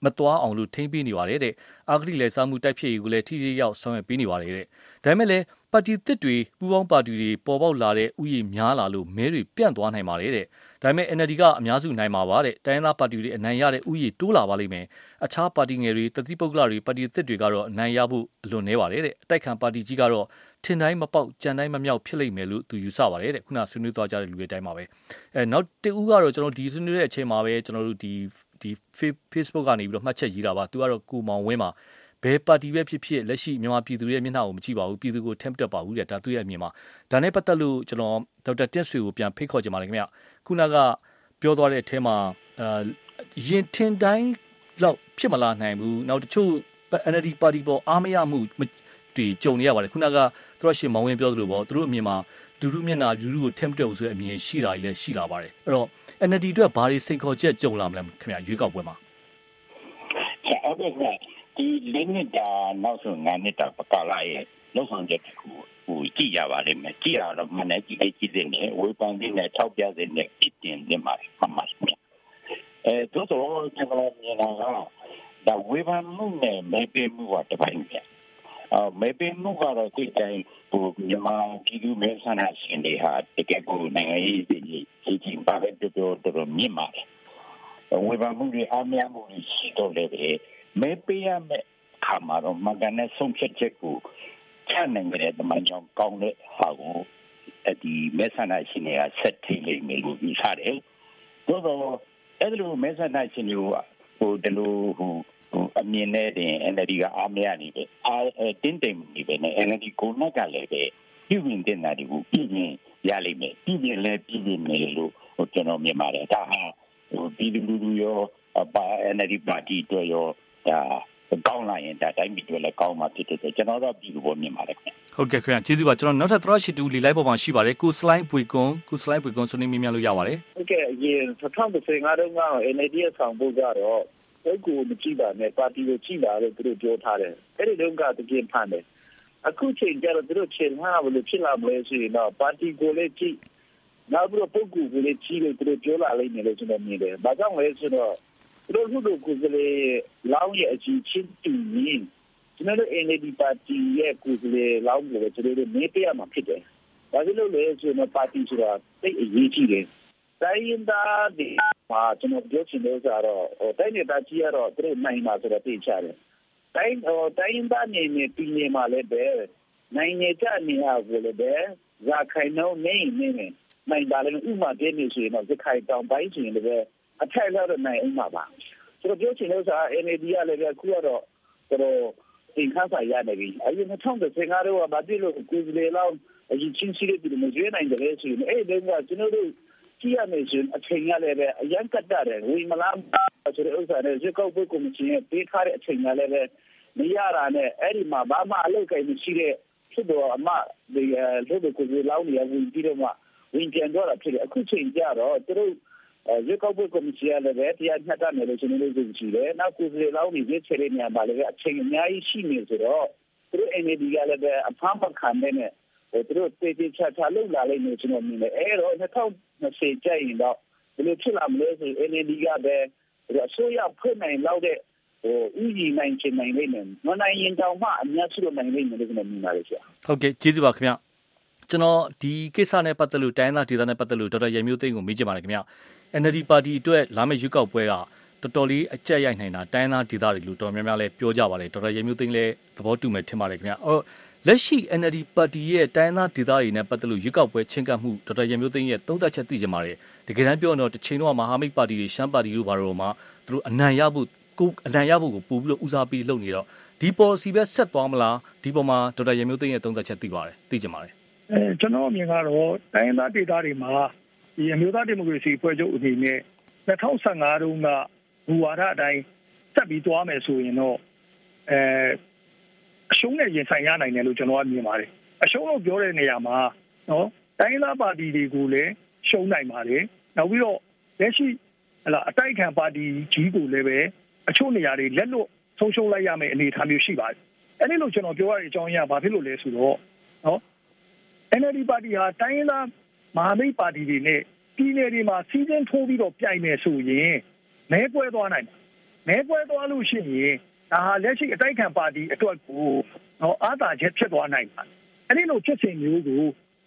မသွားအောင်လို့ထိန်းပေးနေပါတယ်တဲ့အဂတိလဲစားမှုတိုက်ဖျက်ရေးကိုလည်းထိထိရောက်ဆောင်ရွက်ပေးနေပါတယ်တဲ့ဒါပေမဲ့လည်းပါတီသစ်တွေပူးပေါင်းပါတီတွေပေါ်ပေါက်လာတဲ့ဥယျာဉ်များလာလို့မဲတွေပြန့်သွားနိုင်ပါတယ်တဲ့ဒါပေမဲ့ NLD ကအများစုနိုင်မှာပါတဲ့တိုင်းရင်းသားပါတီတွေအနိုင်ရတဲ့ဥယျာဉ်တိုးလာပါလိမ့်မယ်အခြားပါတီငယ်တွေတတိပုဂ္ဂလတွေပါတီသစ်တွေကတော့အနိုင်ရဖို့အလွန်နေပါတယ်တဲ့အတိုက်ခံပါတီကြီးကတော့ထင်တိုင်းမပေါက်ကြံတိုင်းမမြောက်ဖြစ်လိမ့်မယ်လို့သူယူဆပါတယ်တဲ့ခုနဆွေးနွေးသွားကြတဲ့လူတွေတိုင်းပါပဲနောက်တဦးကတော့ကျွန်တော်ဒီဆွေးနွေးတဲ့အချိန်မှာပဲကျွန်တော်တို့ဒီ Facebook ကနေပြီးတော့မှတ်ချက်ရေးတာပါသူကတော့ကိုမောင်ဝင်းမှာဘယ်ပါတီပဲဖြစ်ဖြစ်လက်ရှိမြန်မာပြည်သူတွေရဲ့မျက်နှာကိုမကြည့်ပါဘူးပြည်သူကိုထမ်းမတက်ပါဘူးတဲ့ဒါသူရဲ့အမြင်မှာဒါနဲ့ပတ်သက်လို့ကျွန်တော်ဒေါက်တာတင့်ဆွေကိုပြန်ဖိတ်ခေါ်ကြပါမယ်ခင်ဗျခုနကပြောသွားတဲ့အထဲမှာရင်ထင်တိုင်းလောက်ဖြစ်မလာနိုင်ဘူးနောက်တချို့ NLD ပါတီပေါ်အားမရမှုတွေကြုံနေရပါတယ်ခုနကသူတို့ရှင်မောင်ဝင်းပြောသလိုပေါ့သူတို့အမြင်မှာလူလူမျက်နှာလူလူကိုထမ်းမတက်ဘူးဆိုတဲ့အမြင်ရှိတာကြီးလည်းရှိလာပါတယ်အဲ့တော့ NLD အတွက်ဘာတွေစိန်ခေါ်ချက်ကြုံလာမလဲခင်ဗျရွေးကောက်ပွဲမှာဟုတ်ကဲ့ဒီလေးနှစ်တာနောက်ဆုံး9နှစ်တာပကလာရဲ့လောက်ဆောင်ချက်ကိုကြည့်ရပါလိမ့်မယ်ကြည့်ရတော့မနေ့ကြည့်တဲ့နဲ့ဝေဖန်တဲ့နဲ့ထောက်ပြတဲ့နဲ့ပြင်နေမှာမှန်ပါတယ်တို့တော့ကျွန်တော်မြင်တာကဒါဝေဖန်မှုနဲ့မဲပေးမှုကတပိုင်းပဲမဲပေးမှုကတော့ဒီတိုင်းမြန်မာပြည်သူမဲဆန္ဒရှင်တွေဟာတကယ်ကိုနိုင်ငံရေးကြီးပါပဲတော်မြင့်ပါတယ်ဝေဖန်မှုတွေအားမရမှုတွေရှိတော့လည်းပဲမဲပေးရမယ့်အခါမှာတော့မကန်နဲ့ဆုံးဖြတ်ချက်ကိုချနိုင်တဲ့တမန်ကြောင့်ကောင်းတဲ့ဟာကိုဒီမဲဆန္ဒရှင်တွေကဆက်ထိလိမ့်မယ်လို့ယူဆတယ်။သို့တော့အဲ့လိုမဲဆန္ဒရှင်တွေကိုဒီလိုအမြင်နဲ့တင် NLD ကအားမရနေပဲတင်းတိမ်နေပဲနဲ့ NLD ကိုနောက်ကလည်းပဲပြည်ဝင်တင်တာတွေကိုပြည်ရင်ရလိမ့်မယ်ပြည်ရင်လည်းပြည်ရင်မယ်လို့ကျွန်တော်မြင်ပါတယ်ဒါဟာပြည်သူလူရောNLD ပါတီတို့ရောဒါကောင်းလာရင်ဒါတိုင်းပြည်တွေလည်းကောင်းမှာဖြစ်တယ်ကျွန်တော်တော့ပြည်သူပေါ်မြင်ပါတယ်ခင်ဗျဟုတ်ကဲ့ခင်ဗျကျေးဇူးပါကျွန်တော်နောက်ထပ်သရရှိတူလီလိုက်ပေါ်မှာရှိပါတယ်ကိုစလိုင်းဘွေကွန်ဆွေးနွေးမြင်လို့ရပါတယ်ဟုတ်ကဲ့အရင်2015တုန်းက NLD ရဲ့ဆောင်ဖို့ကတော့ပုဂ္ဂိုလ်မကြည့်ပါနဲ့ပါတီကိုကြည့်ပါလို့သူတို့ပြောထားတယ်အဲ့ဒီတုန်းကတကယ်ဖန်တယ်အခုချိန်ကျတော့သူတို့ချိန်မှာဘယ်လိုဖြစ်လာမလဲဆိုရင်တော့ပါတီကိုလည်းကြည့်နောက်ပြီးတော့ပုဂ္ဂိုလ်ကိုလည်းကြည့်လို့သူတို့ပြောလာလိမ့်မယ်လို့ကျွန်တော်မြင်တယ်ဘာကြောင့်လဲဆိုတော့သူတို့ကိုယ်စားလှယ်လောင်းရဲ့အကြီးချင်းတူရင်ကျွန်တော်တို့ NLD ပါတီရဲ့ကိုယ်စားလှယ်လောင်းကိုကျွန်တော်တို့မေးပြရမှာဖြစ်တယ်ဒါကြောင့်လည်းဆိုတော့ပါတီဆိုတာသိအရေးကြီးတယ်တိုင်းရင်းသားတွေမှာကျွန်တော်ပြောချင်လို့ဆိုတော့တိုင်းဒေသကြီးကတော့သူတို့နိုင်မှာဆိုတော့သိချတယ်တိုင်းရင်းသားနေပြည်နယ်မှာလည်းပဲနိုင်ငံခြားနေရာကိုလည်းပဲဇာခိုင်နှုန်းနေနိုင်ပါလေဥမာတည်းနေဆိုရင်တော့ဇခိုင်တောင်ပိုင်းဆိုရင်လည်းအထက်လောက်နိုင်အောင်ပါဆိုတော့ပြောချင်လို့ဆိုတော့ NLD ကလည်းအခုကတော့သင်ခန်းစာရနေပြီအရင်2015တော့ဗာတိလို့ကိုယ်စားလှယ်လောက်အရင်ချင်းစီးတဲ့ဒီမကျွေးနိုင်တယ်ဆိုရင်အဲ့ဒီကကျွန်တော်တို့ကြည့်ရမယ်ဆိုရင်အချိန်ရလည်းပဲအရန်ကတ်တယ်ဝီမလားဆိုတဲ့ဥစ္စာနဲ့ဇက်ကောက်ဖို့ကော်မရှင်ရဲ့ပေးထားတဲ့အချိန်ရလည်းပဲမရတာနဲ့အဲ့ဒီမှာဘာမှအလုပ်ကိုင်မရှိတဲ့ဖြစ်တော့အမဒီလို့ကိုယ်စားလှယ်လောက်နေဝင်ပြီးတော့မှဝင်ပြန်တော့တာဖြစ်တယ်အခုချိန်ကြတော့သူတို့ရွေးကောက်ပွဲကော်မရှင်လည်းပဲတရားမျှတတယ်လို့ကျွန်တော်တို့ကြည့်တယ်နောက်ကိုယ်စားလှယ်လောင်းတွေရွေးချယ်တဲ့နေရာမှာလည်းအချိန်အများကြီးရှိနေဆိုတော့သူတို့ NLD ကလည်းပဲအဖမ်းမခံတဲ့သူတို့တေးသေးချာချာလုပ်လာလိမ့်မယ်ကျွန်တော်မြင်တယ်အဲ့တော့2020ကျရင်တော့ဘယ်လိုဖြစ်လာမလဲဆို NLD ကပဲအစိုးရဖွဲ့နိုင်လောက်တဲ့ဥယျာဉ်နိုင်ချင်နိုင်လိမ့်မယ်မနိုင်ရင်တောင်မှအများစုနိုင်လိမ့်မယ်လို့ကျွန်တော်မြင်ပါတယ်ဆရာဟုတ်ကဲ့ကျေးဇူးပါခင်ဗျကျွန်တော်ဒီကိစ္စနဲ့ပတ်သက်လို့တိုင်းသားဒေသနဲ့ပတ်သက်လို့ဒေါက်တာရမျိုးသိန်းကိုမေးချင်ပါတယ်ခင်ဗျ NLD ပါတီအတွက်လာမယ့်ရွေးကောက်ပွဲကတော်တော်လေးအကျက်ရိုက်နိုင်တာတိုင်းသားဒေသတွေလို့တော်များများလည်းပြောကြပါတယ်ဒေါက်တာရမျိုးသိန်းလည်းသဘောတူမယ်ထင်ပါတယ်ခင်ဗျလက်ရှိ NLD ပါတီရဲ့တိုင်းသားဒေသတွေနဲ့ပတ်သက်လို့ရွေးကောက်ပွဲချင်းကပ်မှုဒေါက်တာရမျိုးသိန်းရဲ့သုံးသပ်ချက်သိချင်ပါတယ်တကယ်တမ်းပြောရင်တော့တစ်ချိန်တော့မဟာမိတ်ပါတီတွေရှမ်းပါတီတို့ဘာလို့မှသူတို့အနိုင်ရဖို့ကိုပို့ပြီးတော့ဦးစားပေးလုပ်နေတော့ဒီ policy ပဲဆက်သွားမလားဒီပေါ်မှာဒေါက်တာရမျိုးသိန်းရဲ့သုံးသပ်ချက်သိချင်ပါတယ်ကျွန်တော်အမြင်ကတော့တိုင်းသားဒေသတွေမှာဒီအမျိုးသားဒီမိုကရေစီဖွဲ့ချုပ်အနေနဲ့2015တုန်းကဘူဝါဒအတိုင်းဆက်ပြီးသွားမယ်ဆိုရင်တော့အရှုံးနဲ့ရင်ဆိုင်ရနိုင်တယ်လို့ကျွန်တော်ကမြင်ပါတယ်အရှုံးလို့ပြောတဲ့နေရာမှာနော်တိုင်းသားပါတီတွေကိုလည်းရှုံးနိုင်ပါတယ်နောက်ပြီးတော့လက်ရှိအတိုက်ခံပါတီကြီးကိုလည်းပဲအချို့နေရာတွေလက်လွတ်ဆုံးရှုံးလိုက်ရမယ့်အနေအထားမျိုးရှိပါတယ်အဲ့ဒီလိုကျွန်တော်ပြောရတဲ့အကြောင်းအရာဘာဖြစ်လို့လဲဆိုတော့နော် NLD ပါတီဟာတိုင်းရင်းသားမဟာမိတ်ပါတီတွေနဲ့ပြည်နယ်တွေမှာစီးစင်းထိုးပြီးတော့ပြိုင်မယ်ဆိုရင်မဲပွဲသွားနိုင်တယ်မဲပွဲသွားလို့ရှိရင်ဒါဟာလက်ရှိအတိုက်ခံပါတီအတွက်ကိုအားသာချက်ဖြစ်သွားနိုင်ပါတယ်အဲ့ဒီလိုဖြစ်စဉ်မျိုးကို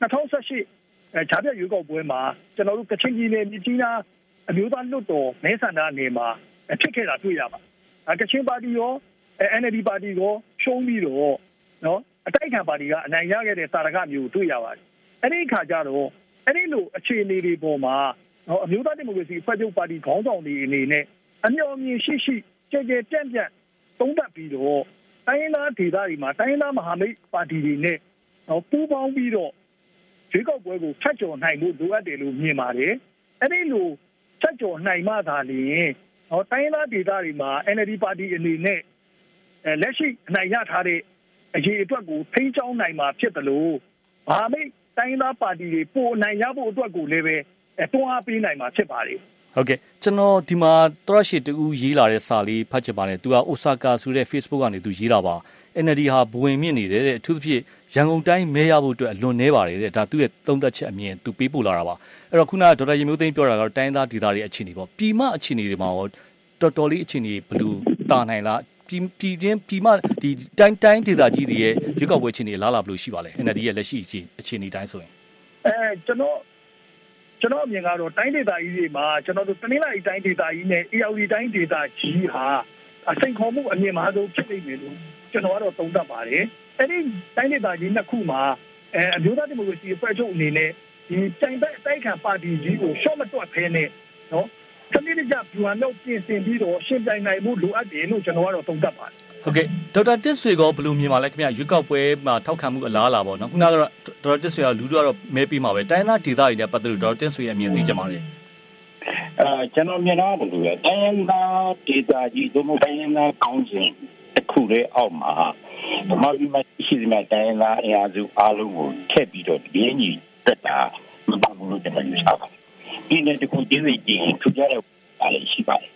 2018ဂျာပြရွေးကောက်ပွဲမှာကျွန်တော်တို့ကချင်ပြည်နယ်မြစ်ကြီးနားအမျိုးသားလွှတ်တော်မဲဆန္ဒနယ်မှာဖြစ်ခဲ့တာတွေ့ရပါတယ်ကချင်ပါတီရောNLD ပါတီကိုရှုံးပြီးတော့အတိုက်ခံပါတီကအနိုင်ရခဲ့တဲ့သာရကမျိုးတွေ့ရပါတယ်အဲ့ဒီအခါကျတော့အဲ့ဒီလိုအခြေအနေတွေပေါ်မှာအမျိုးသားဒီမိုကရေစီအဖွဲ့ချုပ်ပါတီခေါင်းဆောင်တွေအနေနဲ့အမျှော်အမြင်ရှိရှိကြဲကြဲပြန့်ပြန့်သုံးသပ်ပြီးတော့တိုင်းရင်းသားဒေသတွေမှာတိုင်းရင်းသားမဟာမိတ်ပါတီတွေနဲ့ပူးပေါင်းပြီးတော့ရွေးကောက်ပွဲကိုဖျက်ချော်နိုင်ဖို့လိုအပ်တယ်လို့မြင်ပါတယ်အဲ့ဒီလိုဖျက်ချော်နိုင်မှသာလျှင်တိုင်းရင်းသားဒေသတွေမှာ NLD ပါတီအနေနဲ့လက်ရှိအနိုင်ရထားတဲ့အရေးအတွက်ကိုထိန်းချောင်းနိုင်မှာဖြစ်တယ်လို့မဟာမိတ်တိုင်းသားပါတီတွေပိုအနိုင်ရဖို့အတွက်ကိုလည်းပဲတွန်းအားပေးနိုင်မှာဖြစ်ပါတယ်ဟုတ်ကဲ့ကျွန်တော်ဒီမှာတရရှိတူရေးလာတဲ့စာလေးဖတ်ချင်ပါတယ်သူကအိုဆာကာဆိုတဲ့ Facebook ကနေသူရေးလာပါ NLD ဟာဘဝင်မြင့်နေတယ်တဲ့အထူးသဖြင့်ရန်ကုန်တိုင်းမဲရဖို့အတွက်အလွန်နှဲပါတယ်တဲ့ဒါသူ့ရဲ့သုံးသပ်ချက်အမြင်သူပေးပို့လာတာပါအဲ့တော့ခုနကဒေါက်တာရေမျိုးသိန်းပြောတာကတော့တိုင်းသားဒေသတွေအခြေအနေပေါ့ပြည်မအခြေအနေတွေမှာရောတော်တော်လေးအခြေအနေဘယ်လိုတာနိုင်လားပြည်မဒီတိုင်းဒေသကြီးတွေရဲ့ရွေးကောက်ပွဲအခြေအနေလားဘယ်လိုရှိပါလဲ NLD ရဲ့လက်ရှိအခြေအနေတိုင်းဆိုရင်ကျွန်တော်အမြင်ကတော့တိုင်းဒေသကြီးတွေမှာကျွန်တော်တို့တနင်္လာရီတိုင်းဒေသကြီးနဲ့အေရဝတီတိုင်းဒေသကြီးဟာအစိန်ခေါ်မှုအမြင့်မားဆုံးဖြစ်နေတယ်လို့ကျွန်တော်ကတော့သုံးသပ်ပါတယ်အဲ့ဒီတိုင်းဒေသကြီးနှစ်ခုမှာအမျိုးသားဒီမိုကရေစီအဖွဲ့ချုပ်အနေနဲ့ဒီတိုင်ပတ်တိုက်ခံပါတီကြီးကိုရှော့မတွက်ဖဲနဲ့စနစ်တကျဗျူဟာမြောက်ပြင်ဆင်ပြီးတော့ရှင်းပြနိုင်မှုလိုအပ်တယ်လို့ကျွန်တော်ကတော့သုံးသပ်ပါတယ်ဟုတ်ကဲ့ဒေါက်တာတစ်ဆွေကဘယ်လိုမြင်ပါလဲခင်ဗျရွေးကောက်ပွဲမှာထောက်ခံမှုအလားအလာပေါ့နော်ခုနကတော့ဒေါက်တာတစ်ဆွေကလူတို့ကတော့မဲပေးမှာပဲတိုင်းသားဒေသတွေနဲ့ပတ်သက်လို့ဒေါက်တာတစ်ဆွေရဲ့အမြင်သိချင်ပါလေကျွန်တော်မြင်တာဘယ်လိုလဲတိုင်းသားဒေသကြီးတို့မှတိုင်းသားကောင်းစဉ်တစ်ခုလေးအောက်မှာဗမာပြည်မှာရှိတဲ့တိုင်းသားအင်အားစုအားလုံးကိုထည့်ပြီးတော့ဒီအညီတက်တာမပါဘူးလို့ကျွန်တော်ယူဆပါတယ်ဒီနေ့တခုဒီလိုကြီးထူကြတဲ့အားလည်းရှိပါတယ်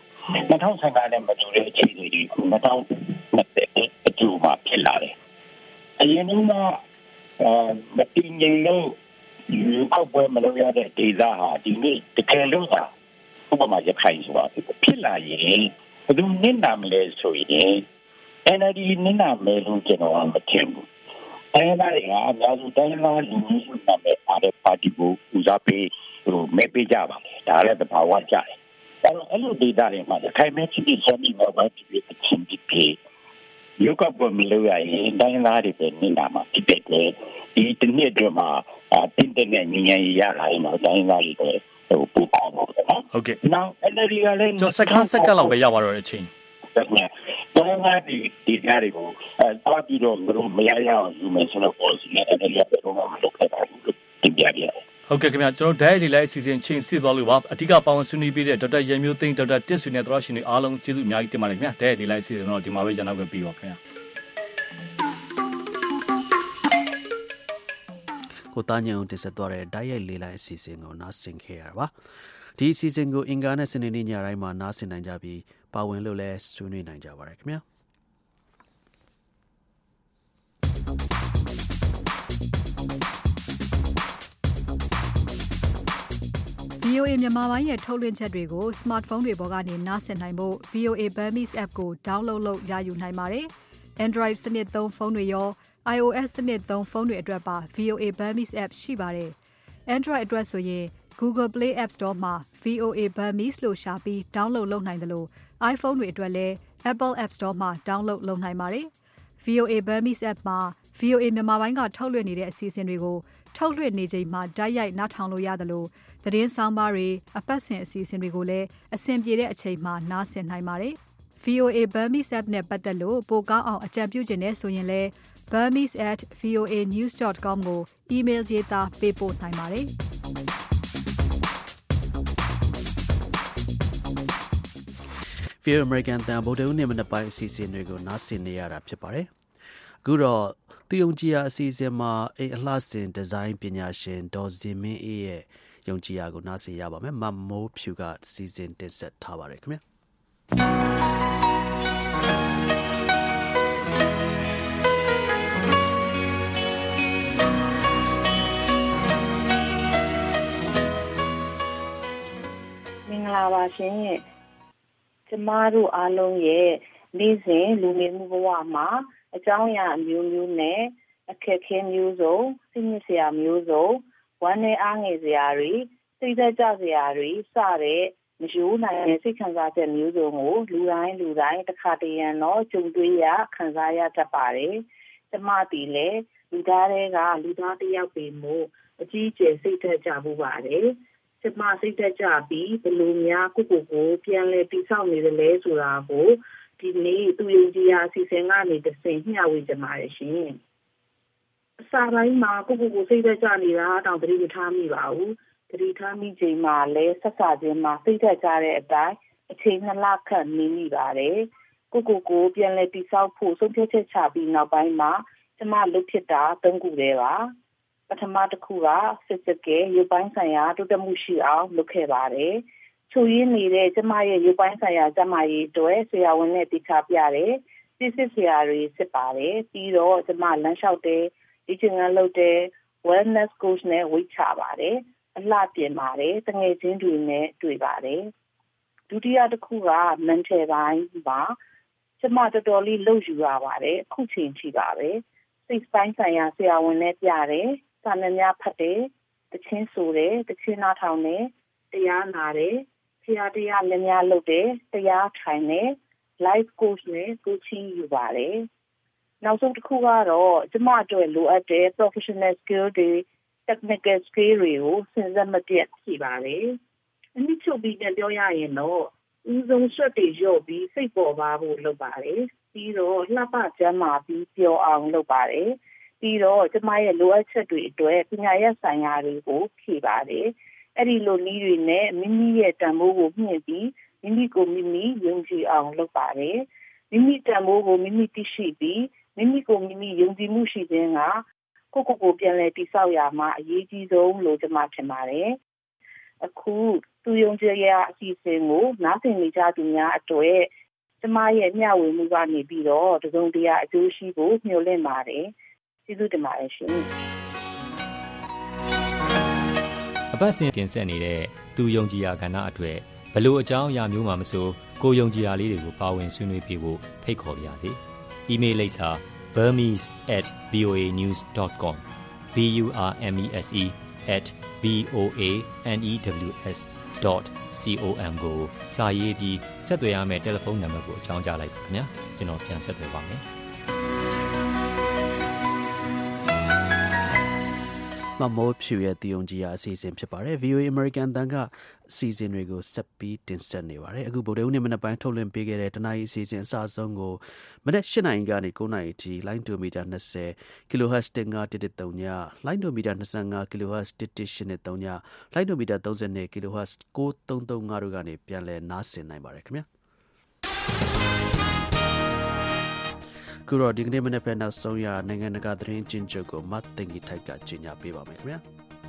2015နဲ့မတူတဲ့အခြေအနေတွေကို2020အကျိုးမှာဖြစ်လာတယ်အရင်ကမတင်ငင်လို့ဒီအောက်ပွဲမလုပ်ရတဲ့ဒေသဟာဒီနေ့တကယ်လို့သာဥပမာရခိုင်ဆိုတာဖြစ်လာရင်ဘယ်သူနစ်နာမလဲဆိုရင် NLD နစ်နာမယ်လို့ကျွန်တော်မထင်ဘူးတိုင်းသားတွေကအများစုတိုင်းသားလူမျိုးစုနာမည်အားတဲ့ပါတီကိုဦးစားပေးမဲပေးကြပါမယ်ဒါလည်းသဘာဝကျတယ်အဲ့လိုဒေသတွေမှာခိုင်မဲချစ်ပြီးဆက်ပြီးတော့ဒီအချင်းပြီးရုပ်ကပေါ်မလို့ရရင်တိုင်းသားတွေပဲနေတာမှာဖြစ်တဲ့ဒီတနည်းတွေမှာတင်းတဲ့ညဉ့်ညံ့ရလာရင်တော့တိုင်းသားတွေပဲပူပေါင်းတော့နော်ဟုတ်ကဲ့ now NLD ကလည်းကျွန်တော်စက္ကန့်လောက်ပဲရပါတော့တဲ့အချိန်တိုင်းသားဒီကြားတွေကိုတော့ပြီးတော့မရရအောင်ယူမယ်ဆိုတော့ policy နဲ့ NLD ကတော့မလုပ်ခဲ့ပါဘူးဒီပြပြဟုတ်ကဲ့ခင်ဗျာကျွန်တော်ဓာတ်ရိုက်လေးလိုက်အစီအစဉ်ချင်းစစ်သွားလို့ပါအဓိကပါဝင်ဆွေးနွေးပေးတဲ့ဒေါက်တာရန်မျိုးသိန်းဒေါက်တာတစ်ဆွေနဲ့သရရှင်တွေအားလုံးကျေးဇူးအများကြီးတင်ပါတယ်ခင်ဗျာဓာတ်ရိုက်လေးလိုက်အစီအစဉ်တော့ဒီမှာပဲရန်နောက်ပဲပြီးပါခင်ဗျာကိုသားညုံတင်ဆက်သွားတဲ့ဓာတ်ရိုက်လေးလိုက်အစီအစဉ်ကိုနားဆင်ခဲ့ရတာပါဒီအစီအစဉ်ကိုအင်္ဂါနဲ့စနေနေ့ညတိုင်းမှာနားဆင်နိုင်ကြပြီးပါဝင်လို့လည်းဆွေးနွေးနိုင်ကြပါတယ်ခင်ဗျာ VOA မြန်မာပိုင်းရဲ့ထုတ်လွှင့်ချက်တွေကို smartphone တွေပေါ်ကနေနားဆင်နိုင်ဖို့ VOA Burmese app ကို download လုပ်ရယူနိုင်ပါတယ်။ Android စနစ်သုံးဖုန်းတွေရော iOS စနစ်သုံးဖုန်းတွေအတွက်ပါ VOA Burmese app ရှိပါတယ်။ Android အတွက်ဆိုရင် Google Play App Store မှာ VOA Burmese လို့ရှာပြီး download လုပ်နိုင်တယ်လို့ iPhone တွေအတွက်လည်း Apple App Store မှာ download လုပ်နိုင်ပါတယ်။ VOA Burmese app မှာ VOA မြန်မာပိုင်းကထုတ်လွှင့်နေတဲ့အစီအစဉ်တွေကိုထုတ်လွှင့်နေချိန်မှာတိုက်ရိုက်နားထောင်လို့ရတယ်လို့သတင်းဆောင်ပါတွေအပတ်စဉ်အစီအစဉ်တွေကိုလည်းအဆင်ပြေတဲ့အချိန်မှာနားဆင်နိုင်ပါတယ်။ VOA Burmese app နဲ့ပတ်သက်လို့ပိုကောင်းအောင်အကြံပြုချင်တဲ့ဆိုရင်လည်း burmese@voanews.com ကို email ရေးသားပေးပို့နိုင်ပါတယ်။ VOA American တန်ဗုဒ္ဓဦးနေ့မနက်ပိုင်းအစီအစဉ်တွေကိုနားဆင်နေရတာဖြစ်ပါတယ်။အခုတော့သူယုံကြည်ရာအစီအစဉ်မှာအိမ်အလှဆင်ဒီဇိုင်းပညာရှင်ဒေါ်ဇင်မင်းအေးရဲ့ယုံကြည်ရာကိုနားဆင်ရပါမယ်။မမိုးဖြူကစီစဉ်တင်ဆက်ထားပါတယ်ခင်ဗျာ။မင်္ဂလာပါရှင်ကျမတို့အားလုံးရဲ့နေ့စဉ်လူနေမှုဘဝမှာအကြောင်းအရာအမျိုးမျိုးနဲ့အခက်အခဲမျိုးစုံစိတ်ညစ်စရာမျိုးစုံဝမ်းနည်းအားငယ်စရာတွေစိတ်သက်ကြစရာတွေစတဲ့မယိုးနိုင်တဲ့စိတ်ခံစားချက်မျိုးစုံကိုလူတိုင်းတစ်ခါတရံတော့ကြုံတွေ့ရခံစားရတတ်ပါတယ်။ကျမတီလည်းလူသားတွေကလူသားတစ်ယောက်ပေမို့အကြီးအကျယ်စိတ်သက်ကြမှုပါတယ်။ကျမစိတ်သက်ကြပြီးဘယ်လိုများကိုပြန်လဲတည်ဆောက်နေတယ်လဲဆိုတာကိုဒီနေ့သူယုံကြည်ရာအစီအစဉ်ကနေတစ်ဆင့်မျှဝေကြပါတယ်ရှင်။အစာပိုင်းမှာကိုစိတ်သက်ကြနေတာတောင်သတိမထားမိပါဘူး။သတိထားမိချိန်မှာလည်းဆက်စချင်းမှာစိတ်သက်ကြတဲ့အတိုင်းအချိန်2လခန့်နေမိပါတယ်။ကိုပြန်လဲတည်ဆောက်ဖို့ဆုံးဖြတ်ချက်ချပြီးနောက်ပိုင်းမှာကျမလုပ်ဖြစ်တာ3ခုတည်းပါပထမတစ်ခုကစစ်စကဲရုပ်ပိုင်းဆိုင်ရာတိုးတက်မှုရှိအောင်လုပ်ခဲ့ပါတယ်ချိုးရင်းနေတဲ့ကျမရဲ့ရုပ်ပိုင်းဆိုင်ရာကျမရဲ့အတွက်ဆရာဝန်နဲ့တိကျပြတယ်စစ်ဆရာတွေစစ်ပါတယ်ပြီးတော့ကျမလမ်းလျှောက်တယ်ဒီချင်ကလုပ်တယ် wellness coach နဲ့ဝိတ်ချပါတယ်အလှပြင်ပါတယ်တငယ်ချင်းတွေနဲ့တွေ့ပါတယ်ဒုတိယတစ်ခုက mental ပိုင်းပါကျမတော်တော်လေးလှုပ်ယူရပါတယ်အခုချိန်ထိပါပဲစိတ်ပိုင်းဆိုင်ရာဆရာဝန်နဲ့ပြတယ်စာနယ်များဖတ်တယ်တချင်းဆိုတယ်တချင်းနားထောင်တယ်တရားနာတယ်ဆရာတရားများများလုပ်တယ်တရားထိုင်တယ် life coach နဲ့ coaching ယူပါတယ်နောက်ဆုံးတစ်ခုကတော့ကျမအတွက်လိုအပ်တဲ့ professional skill တွေ technical skill တွေကိုစဉ်ဆက်မပြတ်ရှိပါတယ်အနည်းချုပ်ပြီးပြောရရင်တော့ဦးဆုံးဆွတ်တွေရော့ပြီးစိတ်ပေါ်ပါဖို့လုပ်ပါတယ်ပြီးတော့လှပကျမ်းမာပြီးပျော်အောင်လုပ်ပါတယ်ပြီးတော့ကျမရဲ့လိုအပ်ချက်တွေအတွက်ပညာရပ်ဆိုင်ရာတွေကိုဖြည့်ပါတယ်အဲ့ဒီလိုနည်းတွေနဲ့မိမိရဲ့တန်ဖိုးကိုမြင့်ပြီးမိမိကိုမိမိယုံကြည်အောင်လုပ်ပါတယ်မိမိတန်ဖိုးကိုမိမိသိရှိပြီးမိမိကိုမိမိယုံကြည်မှုရှိခြင်းကကိုပြန်လဲတိဆောက်ရမှာအရေးကြီးဆုံးလို့ကျမထင်ပါတယ်အခုသူယုံကြည်ရာအစီအစဉ်ကိုနားဆင်နေကြသူများအတွက်ကျမရဲ့မျှဝေမှုကနေပြီးတော့တစုံတရာအကျိုးရှိဖို့မျှော်လင့်ပါတယ်ကျေးဇူးတင်ပါတယ်ရှင်အပတ်စဉ်တင်ဆက်နေတဲ့သူယုံကြည်ရာကဏ္ဍအတွက်ဘယ်လိုအကြောင်းအရာမျိုးမှမဆိုကိုယုံကြည်ရာလေးတွေကိုပါဝင်ဆွေးနွေးပေးဖို့ဖိတ်ခေါ်ပါရစေ။ email လိပ်စာ burmese@voanews.com burmese@voanews.com ကိုစာရေးပြီးဆက်သွယ်ရမယ့်တယ်လီဖုန်းနံပါတ်ကိုအကြောင်းကြားလိုက်ပါခင်ဗျာကျွန်တော်ပြန်ဆက်သွယ်ပါမယ်မမိုးဖြူရဲ့တည်ယုံကြည်ရာအစီအစဉ်ဖြစ်ပါတယ် VOA American တန်ကအစီအစဉ်တွေကိုဆက်ပြီးတင်ဆက်နေပါတယ်အခုဗုဒ္ဓဟူးနေ့မနက်ပိုင်းထုတ်လွှင့်ပေးခဲ့တဲ့တနားရီအစီအစဉ်အစဆုံးကိုမနက်၈နာရီကနေ9နာရီအထိလိုင်းဒိုမီတာ20 kHz 15113ညလိုင်းဒိုမီတာ25 kHz 11813ညလိုင်းဒိုမီတာ32 kHz 9335တို့ကနေပြန်လည်နားဆင်နိုင်ပါတယ်ခင်ဗျာခုတော့ဒီကနေ့မနေ့ဖက်နောက်ဆုံးရနိုင်ငံတကာသတင်းကျဉ်းချုပ်ကိုမတ်တင်ကြီးထိုက်ကကြီးညာပေးပါမယ်ခင်ဗျာ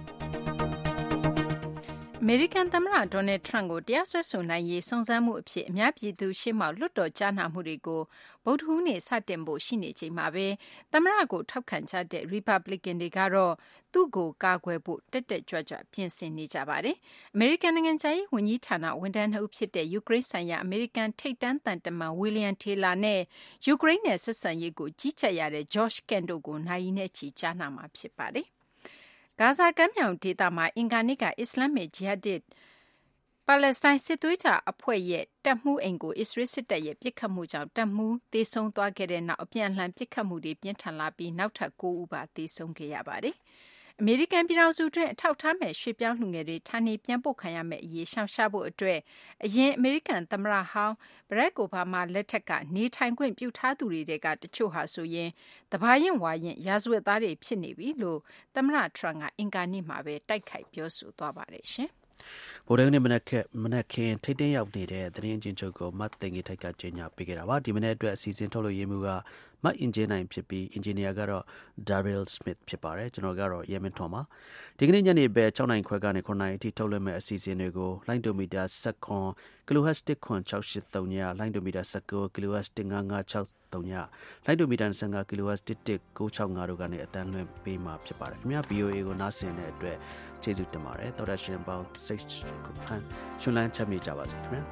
အမေရိကန်သမ္မတဒေါ်နယ်ထရန့်ကိုတရားစွဲဆိုနိုင်ရေးစုံစမ်းမှုအဖြစ်အများပြည်သူရှေ့မှောက်လွှတ်တော်ကြားနာမှုတွေကိုဗုဒ္ဓဟူးနေ့စတင်ဖို့ရှိနေချိန်မှာပဲသမ္မတကိုထောက်ခံကြတဲ့ Republican တွေကတော့သူ့ကိုကာကွယ်ဖို့တက်တက်ကြွကြွပြင်ဆင်နေကြပါတယ်။အမေရိကန်နိုင်ငံခြားရေးဝန်ကြီးဌာနဝန်ထမ်း2ဦးဖြစ်တဲ့ယူကရိန်းဆိုင်ရာအမေရိကန်ထိပ်တန်းသံတမန်ဝီလီယံထေလာနဲ့ယူကရိန်းနဲ့ဆက်ဆံရေးကိုကြီးကြပ်ရတဲ့ Josh Kent တို့ကိုနိုင်ရီနဲ့ချီကြားနာမှာဖြစ်ပါတယ်။ဂါဇာကမ်းမြောင်ဒေသမှာအင်္ဂါနေ့ကအစ္စလာမစ်ဂျီဟတ်တစ်ပါလက်စတိုင်းစစ်သွေးကြအဖွဲ့ရဲ့တပ်မှုအိမ်ကိုအစ္စရေးစစ်တပ်ရဲ့ပစ်ခတ်မှုကြောင့်တပ်မှုသေဆုံးသွားခဲ့တဲ့နောက်အပြန်အလှန်ပစ်ခတ်မှုတွေပြင်းထန်လာပြီးနောက်ထပ်9ဦးပါသေဆုံးခဲ့ရပါတယ်။အမေရိကန်ပြည်ထောင်စုတွင်အထောက်ထားမဲ့ရွှေ့ပြောင်းလူငယ်တွေဌာနေပြန်ပို့ခံရမယ့်အရေးရှောင်ရှားဖို့အတွက်အရင်အမေရိကန်သမ္မတဟောင်းဘရက်အိုဘားမားလက်ထက်ကနေထိုင်ခွင့်ပြုထားသူတွေကတချို့ဟာဆိုရင်တဘာရင်ဝါရင်ရာဇဝတ်သားတွေဖြစ်နေပြီလို့သမ္မတထရန့်ကအင်္ဂါနေ့မှာပဲတိုက်ခိုက်ပြောဆိုသွားပါတယ်ရှင်ဗိုလ်ချုပ်နေမနက်ခင်းထိတ်သိမ်းရောက်နေတဲ့သတင်းချင်းချုပ်ကိုမတ်တင်ကြီးထိုက်ကကြီးညာပေးခဲ့တာပါဒီမနေ့အတွက်အစီအစဉ်ထုတ်လို့ရမှုကမတ်အင်ဂျင်နိုင်ဖြစ်ပြီးအင်ဂျင်နီယာကတော့ Daryl Smith ဖြစ်ပါတယ်ကျွန်တော်ကတော့ Yemen ထွန်ပါဒီကနေ့ညနေပဲ6နိုင်ခွဲကနေ9နိုင်အထိထုတ်လွှင့်မဲ့အစီအစဉ်တွေကိုလိုင်းဒိုမီတာ7 kHz 1.683ညလိုင်းဒိုမီတာ19 kHz 1.556ညလိုင်းဒိုမီတာ25 kHz 1.965တို့ကနေအတန်းလွှင့်ပေးမှာဖြစ်ပါတယ်ခင်ဗျာ VOA ကိုနားဆင်တဲ့အတွက်ကျေးဇူးတင်ပါတယ်တော်ရရှင်ပေါင်းစိတ်ကိုဖန်ရှင်လန်းချမ်းမြေ့ကြပါစေခင်ဗျာ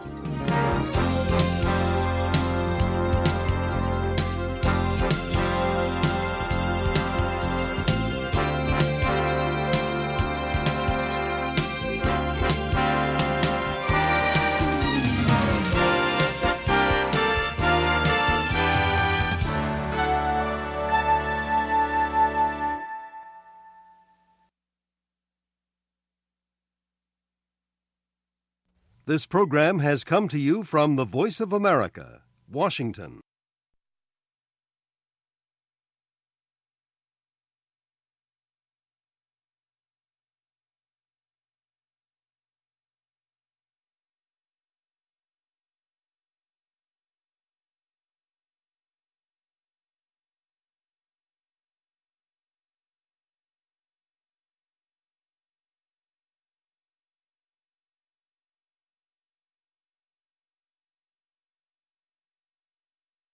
This program has come to you from the Voice of America, Washington.